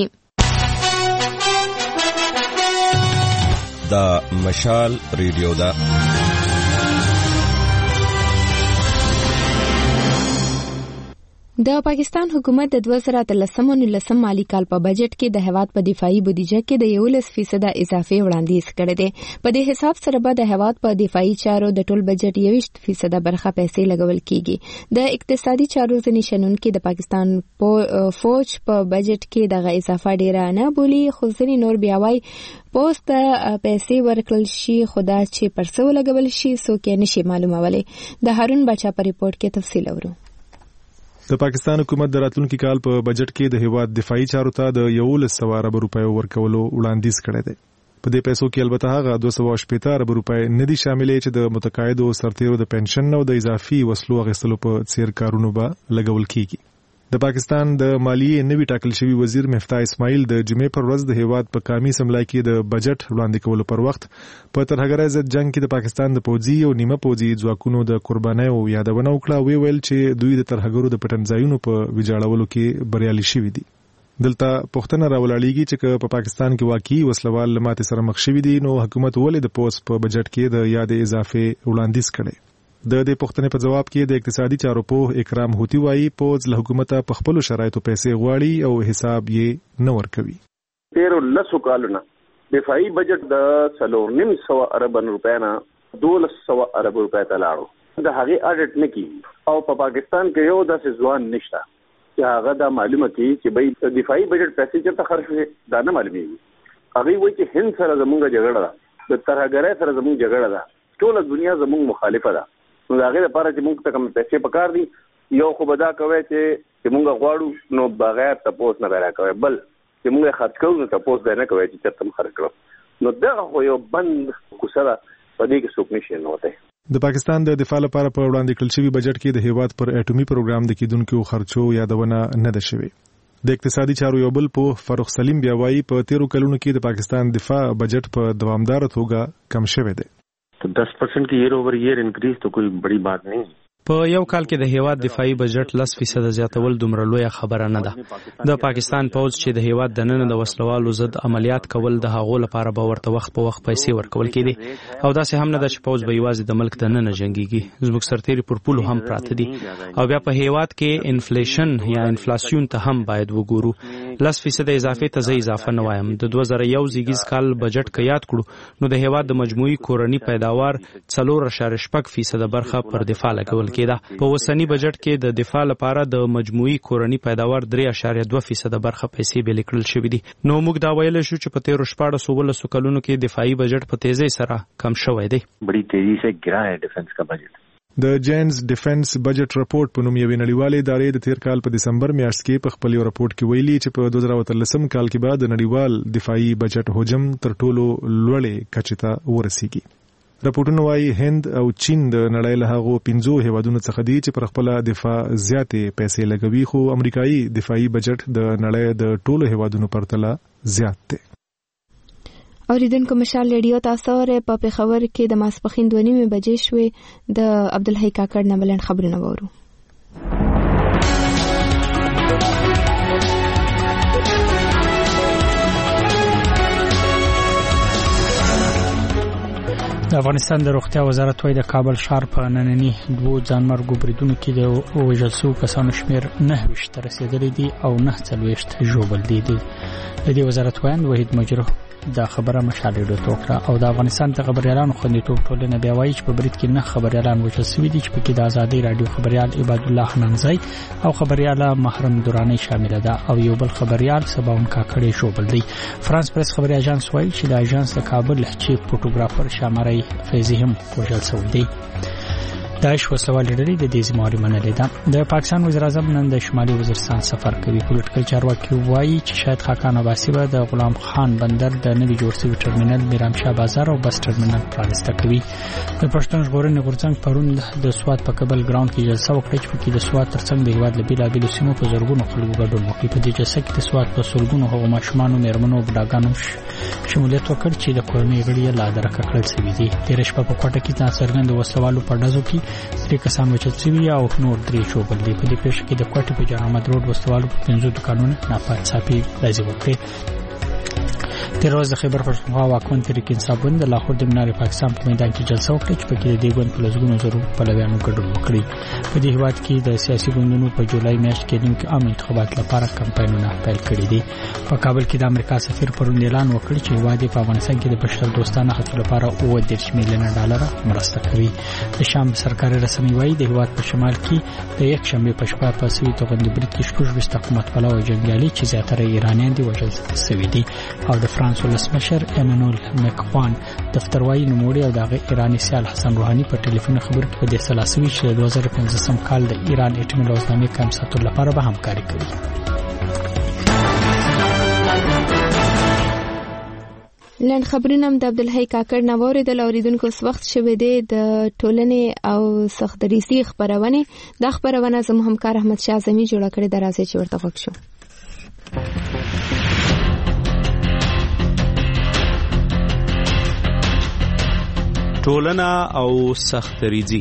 دا مشال ریډیو دا د پاکستان حکومت د 2013 مالی کال په بجټ کې د هیواد په دفاعي بودیجه کې د 11% اضافه وړاندیز کړی دی. په دې حساب سره به د هیواد په دفاعي چارو د ټول بجټ 20% برخه پیسې لګول کیږي. د اقتصادي چارو ځنې شنونکو د پاکستان فوج په بجټ کې دغه اضافه ډیره نه بولی، خو ځینې نور بیا وايي پوسټ پیسې ورکړل شي، خدا چې پرسو لګول شي څوک یې نشي معلومولی. د هارون بچا په ریپورت کې تفصیل اورو. د پاکستان حکومت د راتلونکي کال په بجټ کې د هیواد دفاعي چارو ته د 11 ارب روپیو ورکولو وړاندیز کړی دی. په دې پیسو کې البته هغه 280 ارب روپۍ نه دي شاملې چې د متقاعدو سرتیرو د پنشن او د اضافي وسلو اخیستلو په څیر کارونو به لګول کیږي. د پاکستان د مالیې نوی ټاکل شوی وزیر مفتاح اسماعیل د جمعې پر ورځ د هیواد په قومي اسمبلی کې د بجټ وړاندې کولو پر وخت په ترهګرۍ ضد جنگ کې د پاکستان د پوځي او نیمه پوځي ځواکونو د قربانیو یادونه وکړه. ویل چې دوی د ترهګرو د پټنځایونو په ویجاړولو کې بریالي شوي دي. دلته پښتنه راولاړیږي چې په پاکستان کې واقعي وسلوال لماتې سره مخ شوي دي، نو حکومت ولې د پوس په بجټ کې د یاد اضافه وړاندیز کړي. د دې پښتنې په جواب کې د اقتصادي چارو په اکرام هوتی وایي پوز له حکومت په خپل شرایطو پیسې غواړي او حساب یې نه ورکوي. 13 کالونه دفاعي بجټ د 3.5 ارب روپیا نه 1200 ارب روپیا ته لاړو. د هغه اډټ نه کی او په پاکستان کې یو داسې ځوان نشته چې هغه دا معلومه کی چې به دفاعي بجټ پیسې چرته خرج شي دا نه معلومیږي. هغه وایي چې هند سره زموږ جګړه ده، د ترهګرۍ سره زموږ جګړه ده، ټول دنیا زموږ مخالفه ده. نو هغه لپاره چې موږ ته کوم پیسې پکار دي یو خو بدا کوي چې موږ غواړو نو بغیر تاسو نه راکوي، بل چې موږ خرج کوو نو تاسو نه کوي چې تاسو خرج کړو. نو دا خو یو بند کوسره په دې کې څوک نشي نوته. د پاکستان د دفاع لپاره په وړاندې کړل شوی بجټ کې د هیواد پر اټومي پروګرام د کیدونکو خرچو یادونه نه ده شوې. د اقتصادي چارو یو بل په فاروق سلیم بیا وايي په 13 کلونو کې د پاکستان دفاع بجټ په دوامدار توګه کم شوی دی. 10% की year over year increase तो कोई बड़ी बात नहीं. په یو کال کې د هیواد دفاعي بجټ 10% زیاتول دومره لویه خبره نه ده. د پاکستان پوځ چې د هیواد د نن د وسلوالو ضد عملیات کول د هغو لپاره به ورته وخت په وخت پیسې ورکول کېدي او داسې هم نه ده چې پوځ به یوازې د ملک د نن جنگيږي. زموږ سرتیري پر پولو هم پراته دي او بیا په هیواد کې انفلیشن یا انفلاسیون ته هم باید وګورو. 10% اضافه ته زه اضافه نه وایم. د 2001 زیږیز کال بجټ کې یاد کړو نو د هیواد د مجموعي کورنی پیداوار 4.8% برخه پر دفاع لګول کېده. په وسنی بجټ کې د دفاع لپاره د مجموعي کورنی پیداوار 3.2% برخه پیسې بل کړل شوې دي. نو موږ دا ویل شو چې په 13 کلونو کې دفاعي بجټ په تیزی سره کم شوی دی. بڑی تیزی سے گرا ہے ډیفنس کا بجٹ. د جینز ډیفنس بجټ رپورټ په نوم یوې نړیوالې ادارې د تیر کال په دسمبر میاشت کې په خپل رپورټ کې ویلي چې په 2013 کال کې بعد د نړیوال دفاعي بجټ حجم تر ټولو لوړې کچې ته ورسیږي. راپورټونه وايي هند او چین د نړۍ له هغو 15 هیوادونو څخه دي چې پر خپل دفاع زیاتې پیسې لګوي، خو امریکایي دفاعي بجټ د نړۍ د ټولو هیوادونو پرتله زیات دی. اوریدونکو مشال ریډیو تاسو په پیښور کې د ماسپخین 2:30 بجې شوې د عبدالحی کاکړ نه بلند خبرونه وورو. د افغانستان د روغتیا وزارت وايي د کابل ښار په ننني 2 ځانمرګو بریدونو کې د وژل شوو کسانو شمېر 9 ته رسیدلی دی او 49 ژوبل دي. د دې وزارت وایي وحید مجروح دا خبره مشال ریډیو ته وکړه او د افغانستان د خبريالانو خوندیتوب ټولنه بیا وایي چې په برید کې 9 خبريالان وژل شوي دي چې په کې د آزادۍ رادیو خبريال عباد الله حنانزی او خبرياله محرم دورانی شامل ده او یو بل خبريال سباون کاکړي ژوبل دي. فرانس پریس خبري اژانس وایي چې د اژانس د کابل چیف فوټوګرافر شامرای فیضی هم وژل شوی دی. داعش وسلوال ډلې د دې زمواري منلې ده. د پاکستان وزیر اعظم نن د شمالي وزیرستان سفر کوي. پولیټیکل چارواکي وایي چې شاید خاقان عباسی به د غلام خان بندر د نوي جوړ شوي ټرمینل میرامشاه بازار او بس ټرمینل پرانسته کوي. د پښتون ژغورنې غورځنګ پرون د سوات په کابل ګراوند کې جلسه وکړه چې په کې د سوات ترڅنګ د هیواد له بیلابیلو سیمو په زرګونو خلکو ګډون وکړي. په دې جلسه کې د سوات په سلګونو هغو ماشومانو، میرمنو او بډاګانو شمولیت وکړ چې د کورنۍ غړي لا درکه کړل شوي دي. تېره شپه په کوټه کې ناڅرګند وسلوالو په ډزو کې 3 کسان وژل شوي او نور 3 ژوبل دي. په دې پیښه کې د کوټې په جان احمد روډ وسلوالو په 15 دکانونو ناپاڅاپي ډزې وکړې. تیر ورځ د خیبر پښتونخوا واکمن تحریک انصاف ګوند د لاهور د منار پاکستان په میدان کې جلسه وکړه چې په کې د دې ګوند په لسګونو زرو پلویانو ګډون وکړي. په دې هیواد کې د سیاسي ګوندونو په جولای میاشت کې د عام انتخابات لپاره کمپاینونه پیل کړي دي. په کابل کې د امریکا سفیر پرون اعلان وکړ چې هیواد په افغانستان کې د بشر دوستانه هڅو لپاره $30 میلیون مرسته کوي. د شام سرکاري رسمي وایي د هیواد په شمال کې د یک شنبه په شپه په سوي توغندي برید کې شپږ حکومت پلوي جنگیالي چې زیاتره ایرانیان دي وژل شوي دي. او د فرانس ولسمشر ایمانوئل مکرون دفتروایي نوموړي او د ایراني سیال حسن روحاني په ټلیفون خبرو کې په دې سلاسوي چې 2015 کال د ایران اټومي لوزنامې کم ساتلو لپاره به همکاري کوي. لن خبرونه د عبدالحی کاکړ نه واوریدل. اوریدونکو اوس وخت شوی دی د ټولنې او سختدریسي خبرونه. د خبرونه زموږ همکار احمد شاه اعظمي جوړ کړی د راځي چې ورته وښیو. ټولنه او سختدریزي.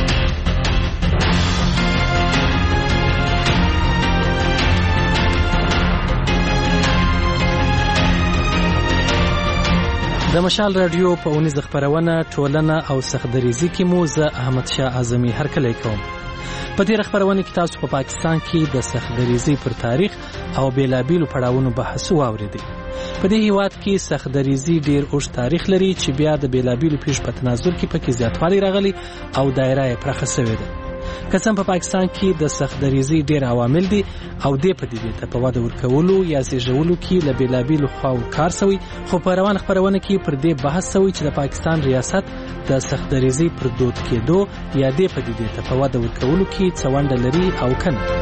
د مشال رادیو په اونیز خبرونه ټولنه او سختدریزي کې مو زه احمد شاه اعظمي هرکلی کوم. په دې خبرونه کې تاسو په پاکستان کې د سختدریزي پر تاریخ او بیلابیلو پړاوونو بحث واوریدئ. په دې هیواد کې سختدریزي ډیر اوږد تاریخ لري چې بیا د بیلابیلو پیښو په تناظر کې پکې زیاتوالی راغلی او دایره یې پراخه شوې ده. که څنګه په پاکستان کې د سختدریزي ډیر عوامل دي او د پدیدې ته په وده ورکولو یا زیږولو کې له بیلابیلو خواو کار شوی، خو په روان خبرونه کې پر دې بحث شوی چې د پاکستان ریاست د سختدریزي پر دود کېدو یا د پدیدې ته په وده ورکولو کې څه ونډه لري او کنه.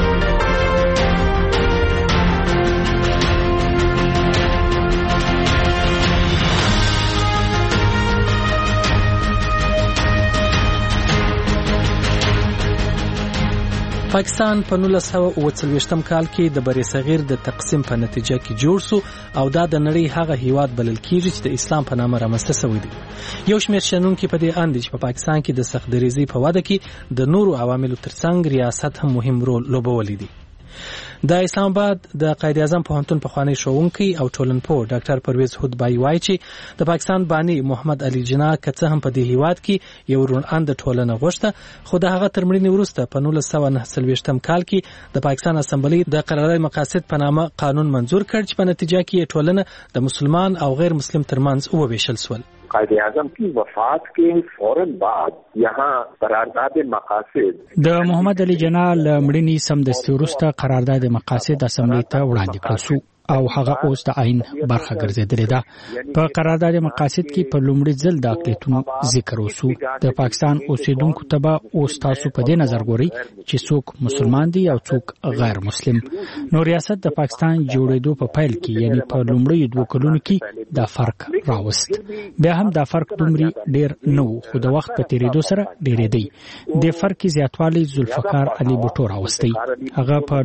پاکستان په 1940 کال کې د بری صغیر د تقسیم په نتیجه کې جوړ شو او دا د نړۍ هغه هیواد بلل کیږي چې د اسلام په نامه رامنځته شوی دی. یو شمېر شنونکي په دې اند چې په پاکستان کې د سختدریزي په وده کې د نورو عواملو ترڅنګ ریاست هم مهم رول لوبولی دی. د اسلام آباد د قائد اعظم پوهنتون پخوانی ښوونکی او ټولنپوه ډاکټر پرویز هودبای وایي چې د پاکستان بانی محمد علي جناح کڅه هم په دې هیواد کې یو روند ټولنه غوښته، خو د هغه تر مړینې وروسته په 1949 کال کې د پاکستان اسمبلی د قرارداد مقاصد په نامه قانون منظور کړ چې په نتیجه کې ټولنه د مسلمان او غیر مسلم ترمنځ وویشل شول. قائد اعظم کی وفات کے فوراً بعد یہاں قرارداد مقاصد د محمد علي جناح له مړینې سمدستي وروسته قرارداد مقاصد اسمبلی ته وړاندې کړل شو. او هغه اوس د عین برخه ګرځیدلې ده. په قرارداد مقاصد کې په لومړي ځل د اقلیتونو ذکر وشو. د پاکستان اوسیدونکو ته به اوس تاسو په دې نظر ګوري چې څوک مسلمان دي او څوک غیر مسلم. نو ریاست د پاکستان جوړېدو په پیل کې یعنی په لومړي 2 کلونو کې دا فرق راوست. بیا هم دا فرق دومره ډیر نه و، خو د وخت په تیریدو سره ډیرېدی. د فرق زیاتوالی ذوالفقار علي بوټو راوستی. هغه په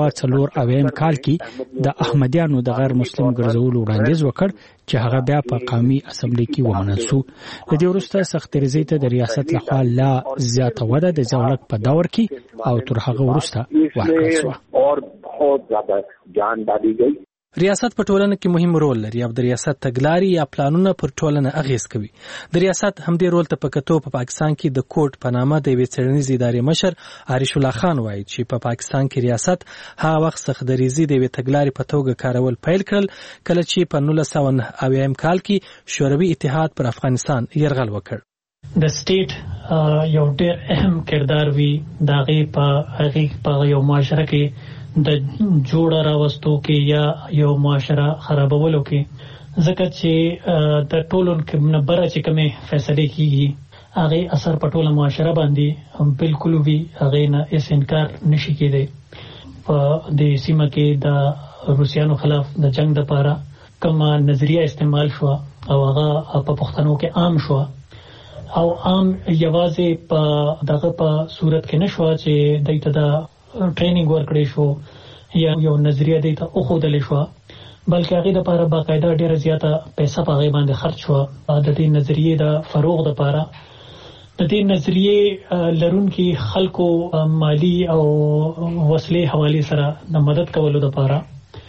1904 کال کې د احمدیانو د غیر مسلم ګرځولو وړاندیز وکړ چې هغه بیا په قومي اسمبلی کې ومنل شو. د دې وروسته سختریزۍ ته د ریاست لخوا لا زیاته وده د ځولک په دور کې او تر هغه وروسته ورکړل شو. اور بہت زیادہ جان ڈالی گئی. ریاست په ټولنه کې مهم رول لري او د ریاست تګلارې یا پلانونه پر ټولنه اغیز کوي. د ریاست همدې رول ته په کتو په پاکستان کې د کوټ په نامه د یوې څېړنیزې ادارې مشر عارش الله خان وایي چې په پاکستان کې ریاست هغه وخت سختدریزي د یوې تګلارې په توګه کارول پیل کړل کله چې په 1990 کال کې شوروي اتحاد پر افغانستان یرغل وکړ. د سټیټ یو ډېر اهم کردار وی د هغې په یو معاشره کې د جوړه راوستو کې یا یو معاشره خرابولو کې، ځکه چې د ټولو نبره چې کومې فیصلې کیږي هغه اثر په ټوله معاشره باندې بالکل وی، هغه نه هیڅ انکار نشي کېدی. په دې سیمه کې د روسیانو خلاف د جنگ لپاره کومه نظریه استعمال شو او هغه په پښتنو کې عام شو او عام یوازې په دغه په صورت کې نشو چې دایته د ټریننګ ورکړی شو یا یو نظریه دی ته او خودلې شو، بلکې هغه د لپاره باقاعده ډیره زیاته پیسې په هغه باندې خرج شو د دې نظریې د فروغ لپاره. د دې نظریې لرونکي خلکو مالی او وسلې حواله سره د مدد کولو لپاره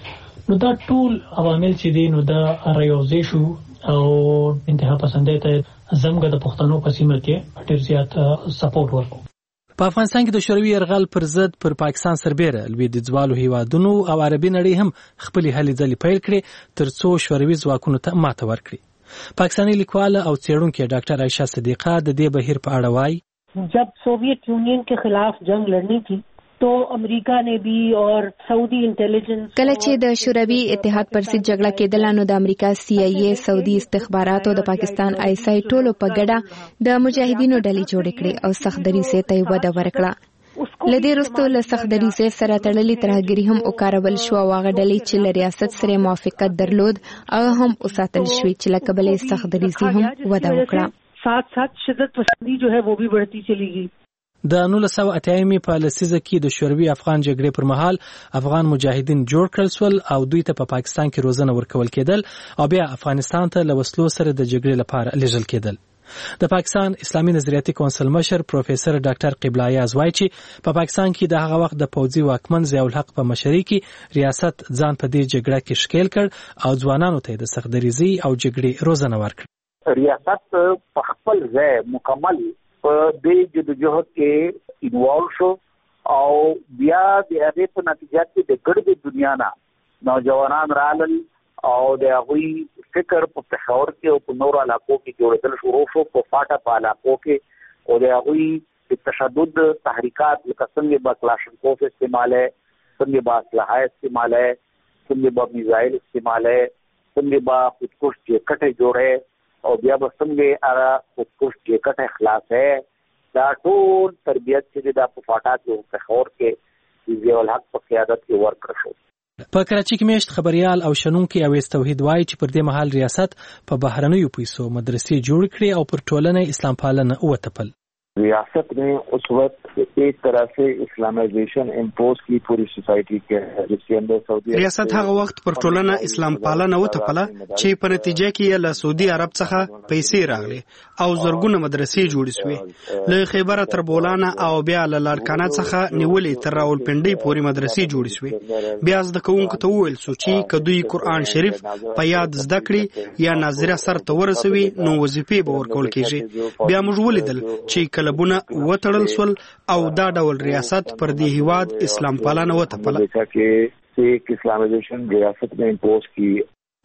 نو دا ټول عوامل چې دي نو دا رايوځي شو او انتها پسندې ته زموږ د پښتنو په سیمه کې ډیر زیات سپورټ ورکړو. په افغانستان کې د شوروي یرغل پر ضد پر پاکستان سربېره لویدیځوالو هیوادونو او عربي نړۍ هم خپلې هلې ځلې پیل کړې ترڅو شوروي ځواکونو ته ماته ورکړي. پاکستاني لیکواله او څېړونکې ډاکټر عائشہ صدیقه د دې بهیر په اړه وایي جب سوویت یونین کے خلاف جنگ لڑنی تھی تو امریکا نے بھی اور سعودی انٹیلیجنس کله چې د شوروي اتحاد پر ضد جګړه کېدله نو د امریکا CIA، سعودي استخبارات او د پاکستان ISI ټولو په ګډه د مجاهدینو ډلې جوړې کړې او سختدریزۍ ته وده ورکړه. لدې وروسته له سختدریزۍ سره تړلې ترهګري هم وکارول شو او هغه ډلې چې له ریاست سره موافقت درلود هغه هم وساتل شوې چې له کبله سختدریزۍ هم وده وکړه. ساتھ ساتھ شدت پسندی جو ہے وہ بھی بڑھتی چلی گئی. د 1980 په لسیزه کې د شوروي افغان جګړې پر مهال افغان مجاهدین جوړ کړل شول او دوی ته په پاکستان کې روزنه ورکول کېدل او بیا افغانستان ته له وسلو سره د جګړې لپاره لیږل کېدل. د پاکستان اسلامي نظریاتي کونسل مشر پروفیسور ډاکټر قبله ایاز وایي چې په پاکستان کې د هغه وخت د پوځي واکمن ضیاء الحق په مشرۍ کې ریاست ځان په دې جګړه کې ښکیل کړ او ځوانانو ته د سختدریزۍ او جګړې روزنه ورکړه. ریاست په خپل ځای مکمل په دې جدوجہد کې انوالو شو او بیا د هغې په نتیجه کې د ګډې دنیا نه نوجوانان رالل او د هغوی فکر په پېښور کې او په نورو علاقو کې جوړېدل شروع شو. په فاټا په علاقو کې او د هغوی د تشدد تحریکات لکه څنګه به کلاشنکوف استعمال ہے، څنګه به اسلحه استعمال ہے، څنګه به میزایل استعمال ہے، څنګه به خودکش جیکټ جوړه او بیا به څنګه هغه خودکش جیکټ خلاص ہے. دا ټول تربیت چې دا په فاټا کې پېښور کې ضیاء الحق په قیادت کې ورکړل شو. په کراچۍ کې میشت خبريال او شنونکي اویس توحید وایي چې پر دې مهال ریاست په بهرنیو پیسو مدرسې جوړ کړې او پر ټولنه اسلام پالنه وتپل. ریاست نے اس وقت ایک طرح سے اسلامائزیشن امپوز کی پوری سوسائٹی کے جس کے اندر سعودی ریاست هغه وخت پر ټولنه اسلام پالنه وتپله چې په نتیجه کې له سعودي عرب څخه پیسې راغلي او زرګونه مدرسې جوړې شوې. له خیبر تر بولانه او بیا له لاړکانه څخه نیولې تر راولپنډۍ پورې مدرسې جوړې شوې. بیا زده کوونکو ته وویل شو چې که دوی قرآن شریف په یاد زده کړي یا ناظره سر ته ورسوي نو وظیفې به ورکول کېږي. بیا موږ ولیدل چې کلبونه وتړل شول او دا ډول ریاست پر دې هیواد اسلام پالنه وتپله. اسلامائزیشن ریاست نے امپوز کی.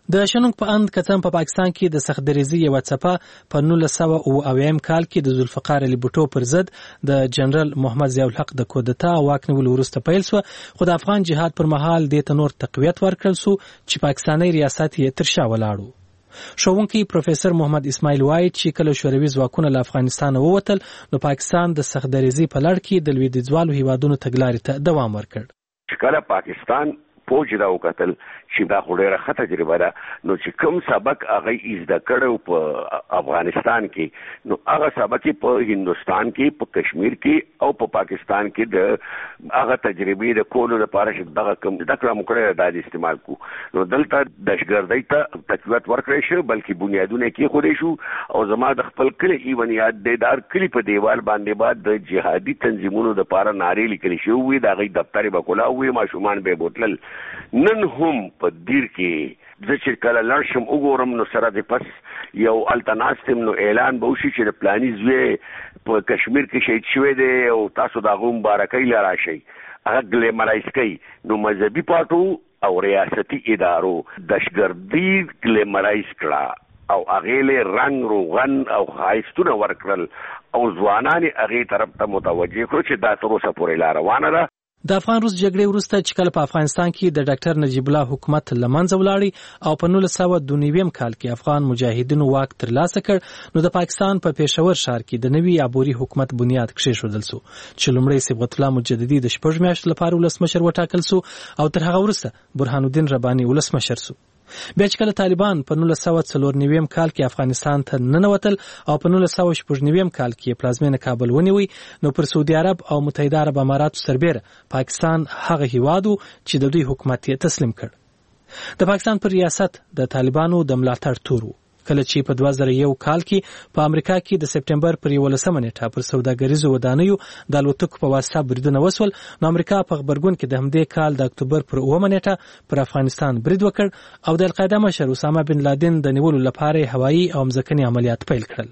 د شنونګ په اند کتم په پاکستان کې د سختدریزي یو څپه په 1990 کال کې د ذوالفقار علي بوټو پر ضد د جنرال محمد ضیاء الحق د کودتا واک نیولو وروسته پیل شو، خو د افغان جهاد پر مهال د تنور تقویت ورکړل شو چې پاکستاني ریاست یې تر شا ولاړو. ښوونکی پروفیسور محمد اسماعیل وایي چې کله شوروي ځواکونه له افغانستان ووتل نو پاکستان د سختدریزي په لړ کې د لویدیځوالو هیوادونو تګلارې ته دوام ورکړ. کله پاکستان پوج دا وکتل چې دا خوري ښه تجربه ده، نو چې کوم سبق هغه زده کړو په افغانستان کې نو هغه سبق په هندستان کې، په کشمیر کې او په پاکستان کې د هغه تجربې د کولو لپاره چې دغه کوم زده کړه مکړه د استعمال کو. نو دلته دهشتګردۍ ته تقویت ورکړی شو، بلکې بنیادونه کې خوري شو او زما د خپل کلی ایونیات دیدار کلی په دیوال باندې بعد د جهادي تنظیمونو د لپاره نارې لیکل شوې وي، د هغې دفتر به کولاوي، ماشومان به بوتلل. نن هم په دیر کې زه چې کله لاړ شم وګورم نو سره د پس یو التناستم نو اعلان به وشي چې د پلاني زوی په کشمیر کې شهید شوی دی او تاسو د هغه مبارکۍ له راشئ. هغه ګلیمرایز کوي. نو مذهبي پارټو او ریاستي ادارو دهشتګردي ګلیمرایز کړه او هغې له رنګ روغن او ښایستونه ورکړل او ځوانان هغې طرف ته متوجه کړو چې دا تر اوسه پورې لا روانه ده. د افغان روس جګړې وروسته چې کله په افغانستان کې د ډاکټر نجیب الله حکومت له منځه ولاړی او په 1992 کال کې افغان مجاهدینو واک ترلاسه کړ، نو د پاکستان په پېښور ښار کې د نوي عبوري حکومت بنیاد کېښودل شو چې لومړی صبغت الله مجددي د 6 میاشتو لپاره ولسمشر وټاکل شو او تر هغه وروسته برهان الدین رباني ولسمشر شو. بیا چې کله طالبان په 1994 کال کې افغانستان ته ننوتل او په 1999 کال کې پلازمینه کابل ونیوي، نو پر سعودي عرب او متحده عرب اماراتو سربېره پاکستان هغه هیواد چې د دوی حکومت یې تسلیم کړ. د پاکستان پر ریاست د طالبانو د ملاتړ تور و. کله چې په 2001 کال کې په امریکا کې د سپټمبر پر 11 نیټه پر سوداګریزو ودانیو د الوتکو په واسطه بریدونه وسول، نو امریکا په خبرګون کې د همدې کال د اکتوبر پر 9 نیټه پر افغانستان برید وکړ او د القاعده مشر اسامه بن لادن د نیولو لپاره هوایي او ځمکني عملیات پیل کړل.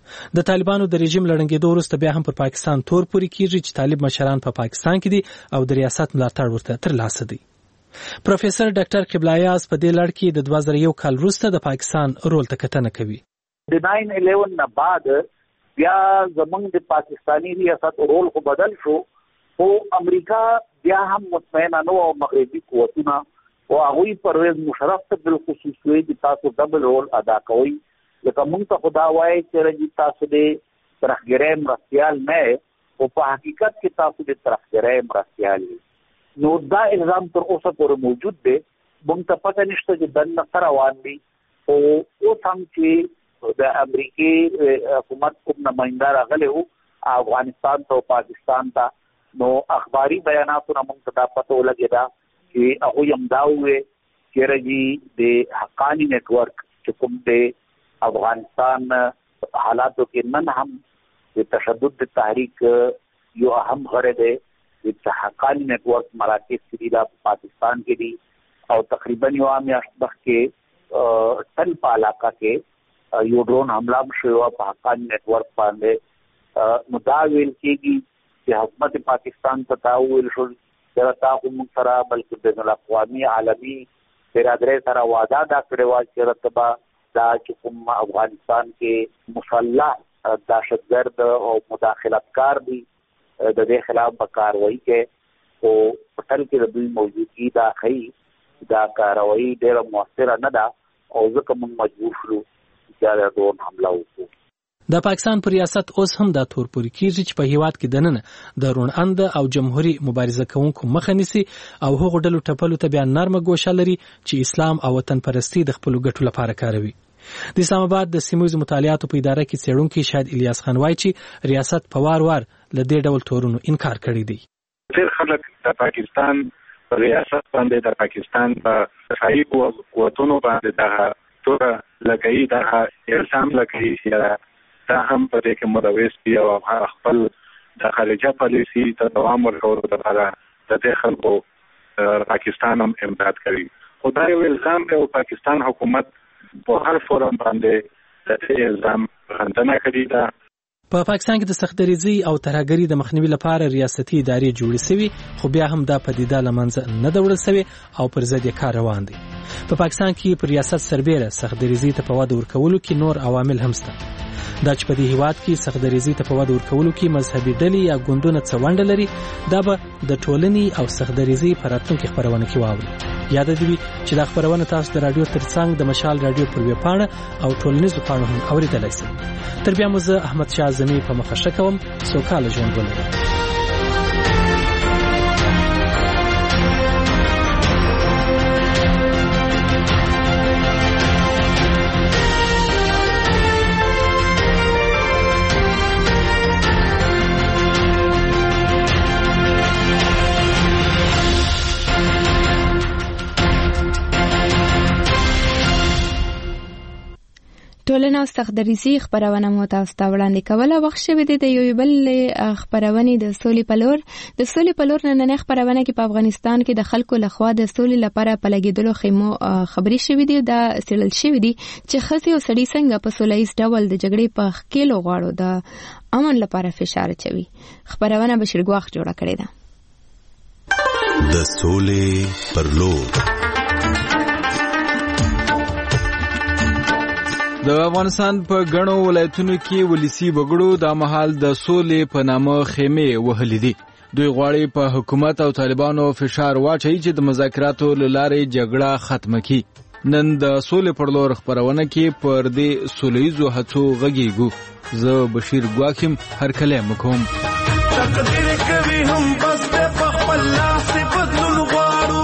د طالبانو د رژیم لړنګېدو وروسته بیا هم پر پاکستان تور پورې کیږي چې طالب مشران په پاکستان کې دي او د ریاست ملاتړ ورته ترلاسه دی. پروفیسور ډاکټر قبله یاز په دې لړ کې د 2001 کال وروسته د پاکستان رول ته کتنه کوي. د 9/11 نه بعد بیا زمونږ د پاکستانی ریاست رول خو بدل شو، او امریکا بیا هم مطمئنه نو او مغربي قوتونه او هغوی پرویز مشرف ته بالخصوص وی چې تاسو ډبل رول ادا کوئ، لکه مونږ ته خدا وایي چې تاسو د ترهګرۍ مرستیال نه او په حقیقت کې تاسو د ترهګرۍ مرستیال یې. نو دا الزام تر اوسه پورې موجود دی. موږ ته پته نشته چې دننه څه روان دي او اوس هم چې د امریکې حکومت کوم نماینده راغلی و افغانستان ته او پاکستان ته، نو اخباري بیاناتو نه موږ ته دا پته ولګېده چې هغوی هم دا وویل چې د حقاني نیټورک چې کوم دی افغانستان حالاتو کې نن هم د تشدد د تحریک یو اهم غړی دی. د حقاني نیټورک مراکز چې دا پاکستان کې دي او تقریبا یو میاشت مخکې تل په علاقه کې یو ډرون حمله شوی په حقاني نیټورک باندې. نو دا ویل کېږي چې حکومت پاکستان ته دا وویل شول چې تاسو موږ سره بلکې بین الاقوامي عالمي برادرۍ سره وعده دا کړې وه چې رتبه دا چې کوم افغانستان کې مسلح دهشتګرد او مداخلتکار دي د دې خلاف به کاروایی کې او په ټل کې د دوی موجودګي دا ښیي دا کاروایی ډېره مؤثره نه ده او ځکه موږ مجبور شو چې دا ډرون حمله وکړو. د پاکستان پر ریاست اوس هم دا تور پورې کیږي چې په هیواد کې دننه د روڼاند او جمهوریت مبارزه کوونکو مخه نیسي او هغو ډلو ټپلو ته بیا نرمه ګوشه لري چې اسلام او وطن پرستی د خپلو ګټو لپاره کاروي. د اسلام آباد د سیمویزو مطالعاتو په اداره کې څېړونکی شاهد الیاس خان وایي چې ریاست په وار وار له دې ډول تورونو انکار کړی دی. ډېر خلک د پاکستان په ریاست باندې د پاکستان په دفاعي قوتونو باندې دغه توره لګوي، دغه الزام لګوي چې دا هم په دې کې مدوس دي او خپل د خارجه پالیسي ته دوام ورکولو لپاره د دې خلکو پاکستان هم امداد کوي. خو دا یو الزام دی او پاکستان حکومت په هر فورم باندې د دې الزام غندنه کړې ده. په پاکستان کې د سختدریزي او ترهګرۍ د مخنیوي لپاره ریاستي ادارې جوړې شوې، خو بیا هم دا پدیده له منځه نه ده وړل شوې او پر ضد یې کار روان دی. په پاکستان کې پر ریاست سربېره سختدریزي ته په وده ورکولو کې نور عوامل هم شته. دا چې په دې هیواد کې سختدریزي ته په وده ورکولو کې مذهبي ډلې یا ګوندونه څه ونډه لري، دا به د ټولنې او سختدریزي په راتلونکي خپرونه کې واوري. یاد دې وي چې دا خپرونه تاسو د رادیو ترڅنګ د مشال رادیو پر ویب پاڼه او ټولنیزو پاڼو هم اورېدلای شئ. تر بیا مو زه احمد شاه اعظمي په مخه ښه کوم. سوکاله ژوند ولرئ. ټولنه او سختدریزي خپرونه مو تاسو ته وړاندې کوله. وخت شوی دی د یوې بل خپرونې د سولې په لور. د سولې په لور نننۍ خپرونه کې په افغانستان کې د خلکو لخوا د سولې لپاره په لګېدلو خیمو خبرې شوې دي. دا څېړل شوي دي چې ښځې او سړي څنګه په سوله ییز ډول د جګړې په ښکېلو غاړو د امن لپاره فشار اچوي. خپرونه بشیر ګواخ جوړه کړې ده. د سولې پر لور. د افغانستان په غنو ولایتونو کې ولسی بګړو د مهال د سولې په نامه خیمه وهلې دي. دوی غواړي په حکومت او طالبانو فشار واچي چې د مذاکراتو لارې جګړه ختمه کړي. نن د سولې پر لور خبرونه کې پر دې سولېزو هڅو غږیږو. زه بشیر ګواکم هر کله مکوم. تقدیر کوي هم بس په خپل لاس بدلون غواړو.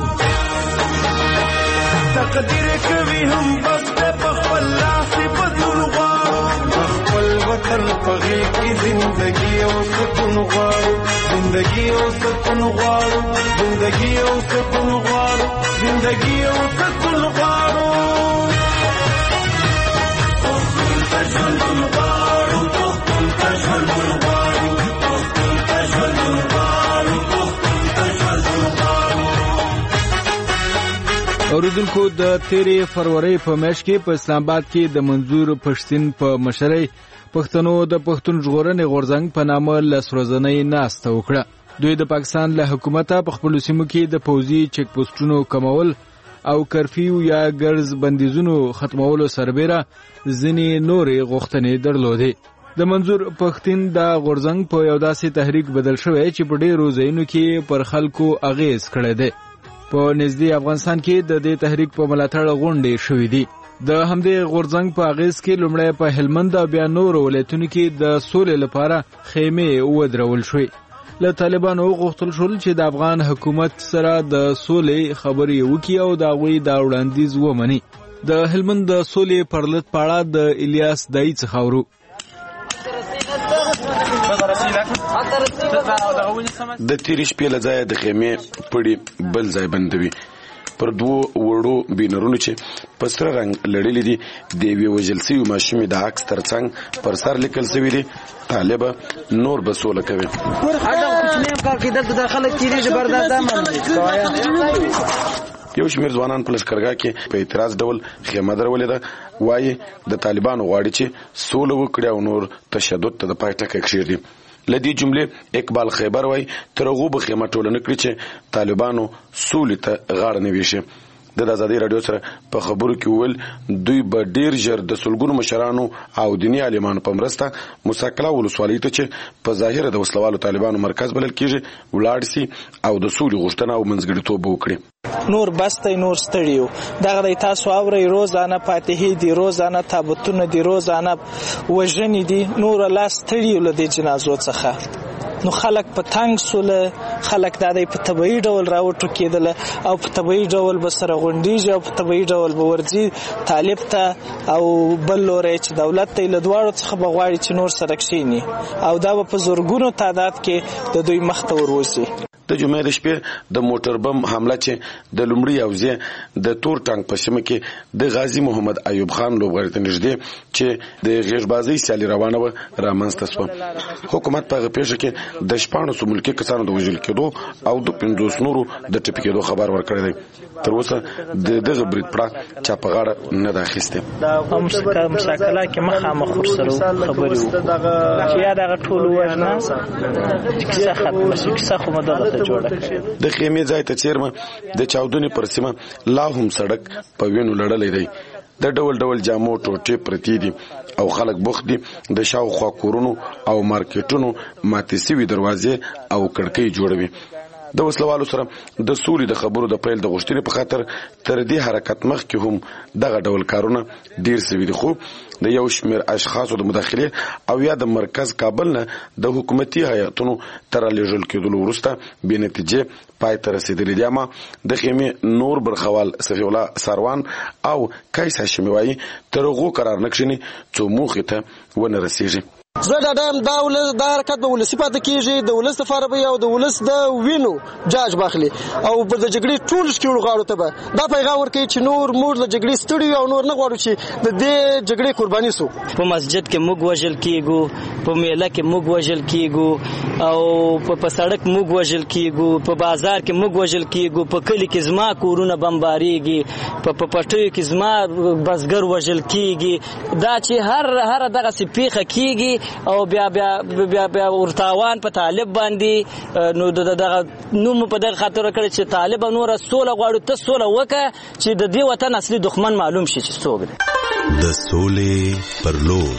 تقدیر کوي هم بس په خپل لاس بدلون غواړو. خپل وطن په غېږ کې زندګي او سکون غواړو. زندګي او سکون غواړو. زندګي او سکون غواړو. زندګي او سکون غواړو. پښتون ته ژوند غواړو. پښتون ته ژوند غواړو. پښتون ته ژوند غواړو. پښتون ته ژوند غواړو. اوریدونکو د 13 فروری په میاشت کې په اسلام آباد کې د منظور پښتين په مشرۍ پښتنو د پښتون ژغورنې غورځنګ په نامه لسورځنۍ ناسته وکړه. دوی د پاکستان له حکومته په خپل سیمو کې د پوځي چک پوسټونو کمول او کرفیو یا ګرز بندیزونو ختمولو سربېره ځینې نورې غوښتنې درلودې. د منظور پښتين د غورځنګ په یو داسې تحریک بدل شوی چې په ډېرو ځایونو کې پر خلکو اغیز کړی دی. په نږدې افغانستان کې د دې تحریک په ملاتړ غونډې شوې دي. د همدې غورځنګ په اغیز کې لومړی په هلمند او بیا نورو ولایتونو کې د سولې لپاره خیمې ودرول شوې. له طالبانو غوښتل شول چې د افغان حکومت سره د سولې خبرې وکړي او د هغوی د وړاندیز ومني. د هلمند د سولې پرلط پاړه د الیاس دای څخه اورو. د تیرې شپې له ځایه د خیمې پړې بل ځای بندوي. پر دوو وړو بینرونو چې په سره رنګ لړلې دي د یوې وژل سوي ماشومې د عکس ترڅنګ پر سر لیکل سوي دي طالبه نور به سوله کوي. یو شمېر ځوانان په لښکرګاه کې په اعتراض ډول خیمه درولې ده. وایي د طالبانو غواړي چې سوله وکړي او نور تشدد ته د پای ټکی کښېږدي. له دې جملې اقبال خیبر وایي تر هغو به خیمه ټوله نه کړي چې طالبانو سولې ته غاړه نه ویشي. د آزادۍ راډیو سره په خبرو کې وویل دوی به ډیر ژر د سلګونو مشرانو او دیني عالمانو په مرسته مساکله ولسوالۍ ته چې په ظاهره د وسلوالو طالبانو مرکز بلل کېږي ولاړ سي او د سولې غوښتنه او منځګړیتوب وکړي. نور بسته نور ستړیو دغه تاسو اوري روزانه فاتحې دي روزانه تابوتونه دي روزانه وژنې دي نور لا ستړیو له دې جنازو څخه. نو خلک په تنگ سوله خلک د دې په طبيعي ډول راوټو کېدل او په طبيعي ډول به سره غونډيږي او په طبيعي ډول به ورځي طالب ته او بل لوري چې دولت ته له دواړو څخه بغواړي چې نور سره کښینی او دا په زورګونو تعداد کې د دوی مخ ته وروسي. د جمعې د شپې د موټر بم حمله چې د لومړي اوزه د تور ټانک په سیمه کې د غازی محمد ایوب خان لوبغاړي ته نږدې چې د غیربازي سیالي روانه و رامنځته شو. حکومت په پیښه کې د شپانو ملکی کسانو د وژل کېدو او د 50 نورو د ټپي کېدو خبر ورکړی دی. تر اوسه دغه برید پړه چا په غاړه نه ده اخیسته. د مساکله کې مخامخ سره خبرې چې یا دغه ټول وژنه چې څه ختمه شي څه خو مدغه ورته جوړه کړې. د خیمې ځای ته چیرمه د چاودنې پر سیمه لا هم سړک په وینو لړلې دی. د ډول ډول جامو ټوټې پرتی دي او خلک بوخت دي. د شاوخوا کورونو او مارکیټونو ماتې سوي دروازې او کړکۍ جوړوي. د وسلوالو سره د سولې د خبرو د پیل د غوښتنې په خاطر تر دې حرکت مخکې هم دغه ډول کارونه ډیر سوي دي، خو د یو شمېر اشخاصو د مداخلې او یا د مرکز کابل نه د حکومتي هیاتونو تر لیږل کېدلو وروسته بې نتیجې پای ته رسېدلي دي. اما د خیمې نور برخوال صفي الله ساروان او قیس هاشمي وایي تر هغو قرار نه کښېني څو موخې ته ونه رسېږي. زه ډاډه یم دا حرکت به ولسي پاتې کېږي، د ولس لپاره به او د ولس د وینو جاج باخلي او پر د جګړې ټولو شکیړو غاړو ته به دا پیغام ورکوي چې نور موږ له جګړې ستړي یو او نور نه غواړو چې د دې جګړې قرباني سو. په مسجد کې موږ وژل کېږو، په میله کې موږ وژل کېږو او په سړک موږ وژل کېږو، په بازار کې موږ وژل کېږو، په کلي کې زما کورونه بمباریږي، په پټیو کې زما بزګر وژل کېږي. دا چې هر دغه څه پیښه کېږي او بیا ورتاوان په طالب باندې نو دغه نوم په دغه خاطر کړی چې طالب نور سوله غواړي، ته سوله وکړه چې د دې وطن اصلي دښمن معلوم شي چې څوک دی. د سولې پر لور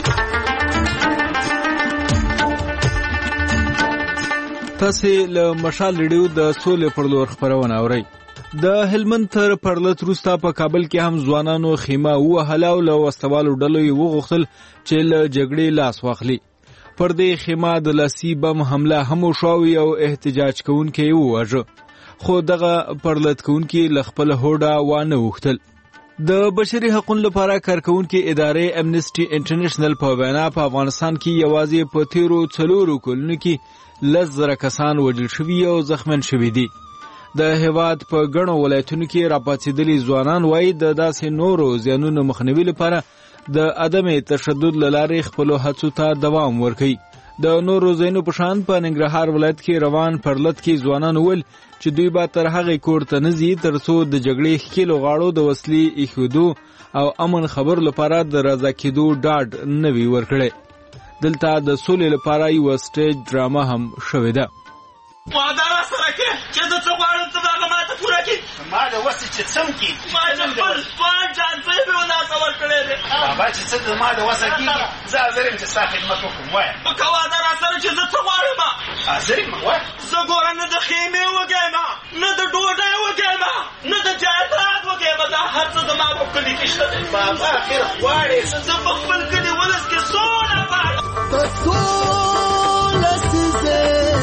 تاسې له مشال ریډیو د سولې پر لور خپرونه اورئ. د هلمند تر پرلت وروسته په کابل کې هم ځوانانو خیمه ووهله او له وسوالو ډلو یې وغوښتل چې له جګړې لاس واخلي. پر دې خیمه د لاسي بم حمله هم وشوه او احتجاج کوونکي یې وواژه، خو دغه پرلت کوونکي له خپل هوډه وانه وښتل. د بشري حقوقو لپاره کارکوونکي ادارې امنیسټي انټرنیشنل په وینا په افغانستان کې یوازې په تیرو 4 کلونو کې 10,000 کسان وژل شوي او زخمیان شوي دي. د هیواد په ګڼو ولایتونو کې راپاڅېدلي ځوانان وایي د داسې نورو زیانونو مخنیوي لپاره د عدم تشدد له لارې خپلو هڅو ته دوام ورکوي. د نورو ځایونو په شان په ننګرهار ولایت کې روان پرلت کې ځوانان وویل چې دوی به تر هغې کور ته نه ځي تر څو د جګړې ښکېلو غاړو د وسلې ایښودو او امن خبرو لپاره د رضا کېدو ډاډ نه وي ورکړی. دلته د سولې لپاره یوه سټیج ډرامه هم شوې ده. وعده راسره کړه چې زه څه غواړم ته هغه ماته پوره کړي. ما د وسې چې څم کړي ما د خپل ځوان جانځی مې وناسه ورکړی دی. بابا چې څه زما د وسه کېږي زه حاضر یم چې ستا خدمت وکړم. وایه که وعده راسره چې زه څه غواړم حاضر یم. وایه زه ګوره نه د خیمې وږی یم، نه د ډوډۍ وږی یم، نه د جایداد وږی یم. دا هر څه زما په کلي کې شته دی. بابا اخر غواړې زه په خپل کلي ولس کې سوله غواړم. په سوله سیزه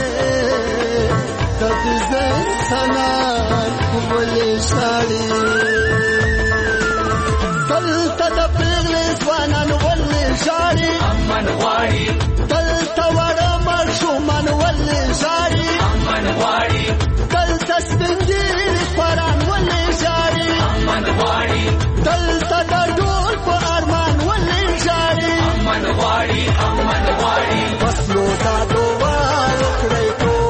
تدزن سنان کولی شاړي دلته د پیغلې ځوانان ولې ژاړي امن غواړي، دلته وړه ماشومان ولې ژاړي امن غواړي، دلته سپین ږیري خوران ولې ژاړي امن غواړي، دلته د ډول په ارمان ولې ژاړي امن غواړي امن غواړي. فصلو دا دعا وکړئ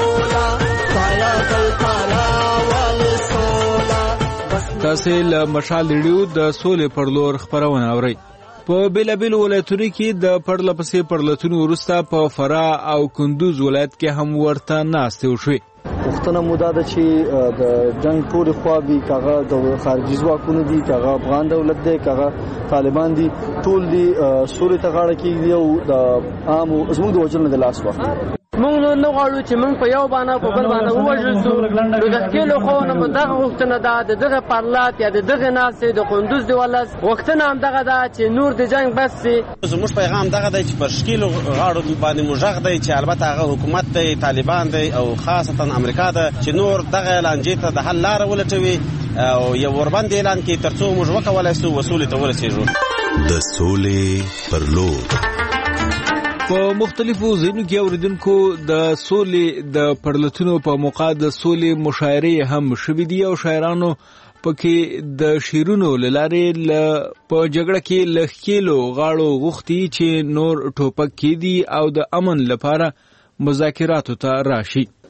تاسې له مشال ریډیو د سولې پر لور خپرونه اورئ. په بیلابیلو ولایتونو کې د پرله پسې پرلتونو وروسته په فراه او کندوز ولایت کې هم ورته ناستې وشوې. پوښتنه مو دا ده چې د جنگ ټولې خواوې کاغه د خارجي ځواکونو دي، کاغه افغان دولت دی، کاغه طالبان دي، ټول دي سولې ته غاړه کېږدي او د عامو زموږ د وژلو نه د لاس واخلي. موږ نه غواړو چې موږ په یو باندې په بل باندې ووژل شو. نو د ښکېلو خواونه به دغه غوښتنه ده د دغه پرلات یا د دغه ناستې د قندوز د ولس غوښتنه همدغه ده چې نور د جنګ بس سي. زموږ پیغام دغه دی چې پر ښکېلو غاړو باندې مو غږ دی چې البته هغه حکومت دی، طالبان دی او خاصتا امریکا ده چې نور دغه لانجې ته د حل لاره ولټوي او یو وربند اعلان کړي تر څو موږ وکولی شو وسولې ته ورسېږو. د سولې پر لور په مختلفو ځایونو کې اوریدونکو د سولې د پرلتونو په موقع د سولې مشاعرې هم شوې دي او شاعرانو پکې د شعرونو له لارې په جګړه کې له ښکېلو غاړو غوښتي چې نور ټوپک کېږدي او د امن لپاره مذاکراتو ته راشي.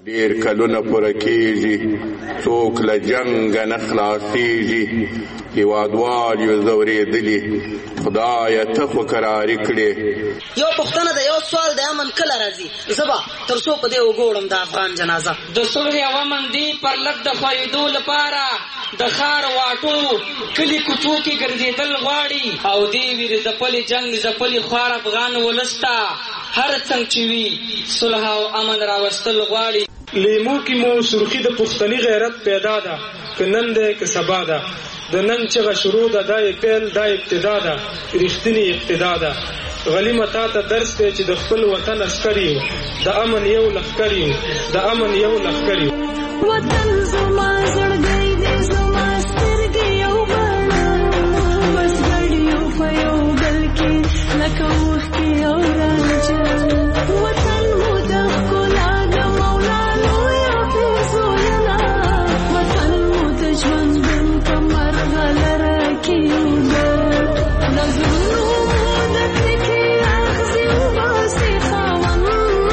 ډیر کلونه پوره کېږي څوک له جنګ نه خلاصېږي هېوادوال یو ځورېدلي خدایه ته خو کراري کړې یو پوښتنه ده یو سوال د امن کله راځي زه به تر څو په دې وګورم د افغان جنازه د صلح او امن دی پر لږ د ښویېدو لپاره د ښار واټو کلي کوڅو کې ګرځېدل غواړي او دې ویرې ځپلې جنګ ځپلې خوار افغان ولس ته هر څنګه چې وي صلح او امن راوستل غواړي لیمو کې مو سرخي د پښتني غیرت پیدا ده که نن دی که سبا ده د نن چغه شروع ده دا یې پیل دا ابتدا ده رښتینې ابتدا ده غلیمه تا ته درس دی چې د خپل وطن عسکر یو د امن یو لښکر یو د امن یو لښکر یو وطن زما زړګی دی زما سترګې یو بڼه بس ګډ یو په یو بل کې لکه اوښکې یو رانجه وطن مو د ښکلا د مولا لویه پېزویله وطن مو د ژوندون په مرغلره کې یو ګډ له زړونو مو د کرکې اخذې وباسي خاوند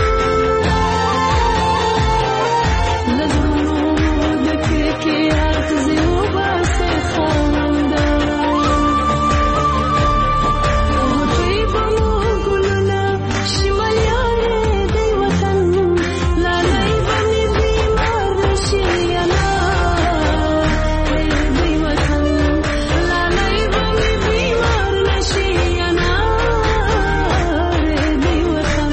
له زړونو مو د کرکې اخذې وباسي خاوند غوټۍ به مو ګلونه شمالیانې دی وطن لالی به مې بیمار نشي انارې دی وطن لالی به مې بیمار نشي انارې دی وطن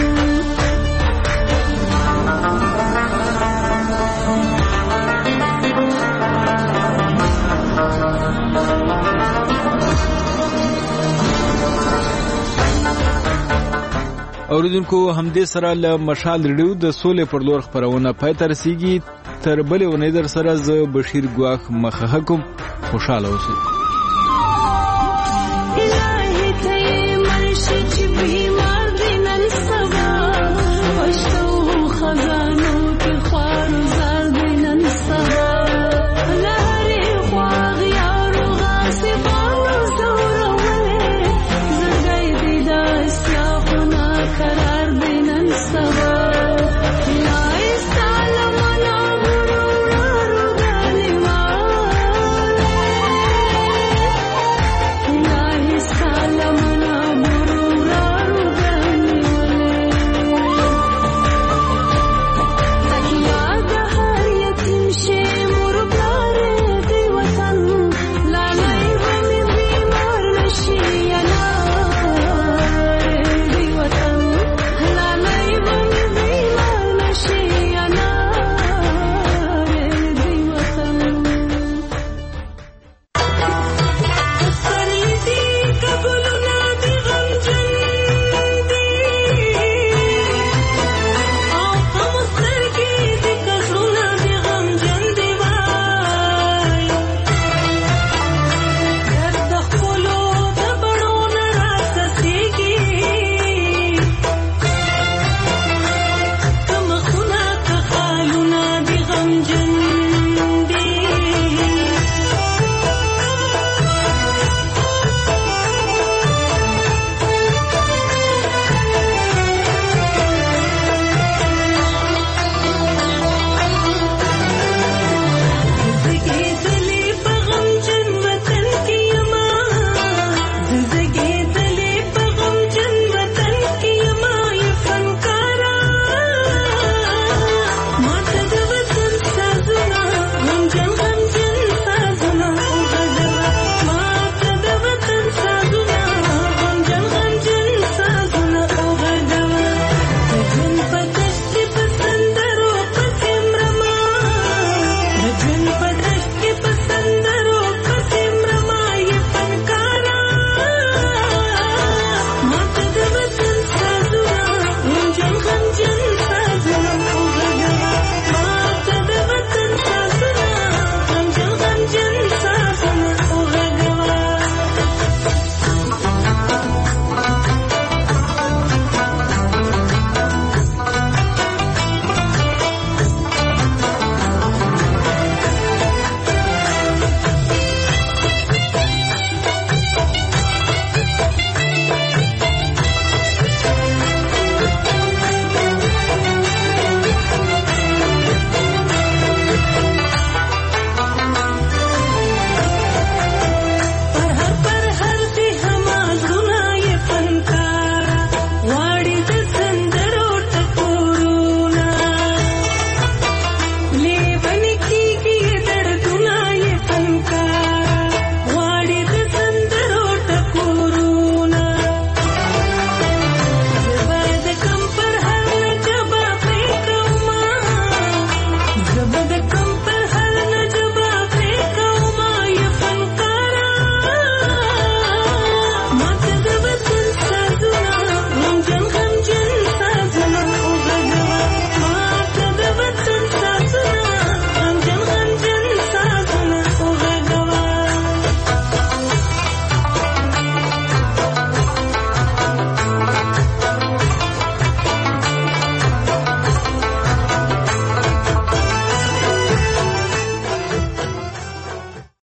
اوریدونکو همدې سره له مشال ریډیو د سولې پر لور خپرونه پای ته رسیږي تر بلې اونۍ در سره زه بشیر ګواښ مخه کوم خوشاله اوسئ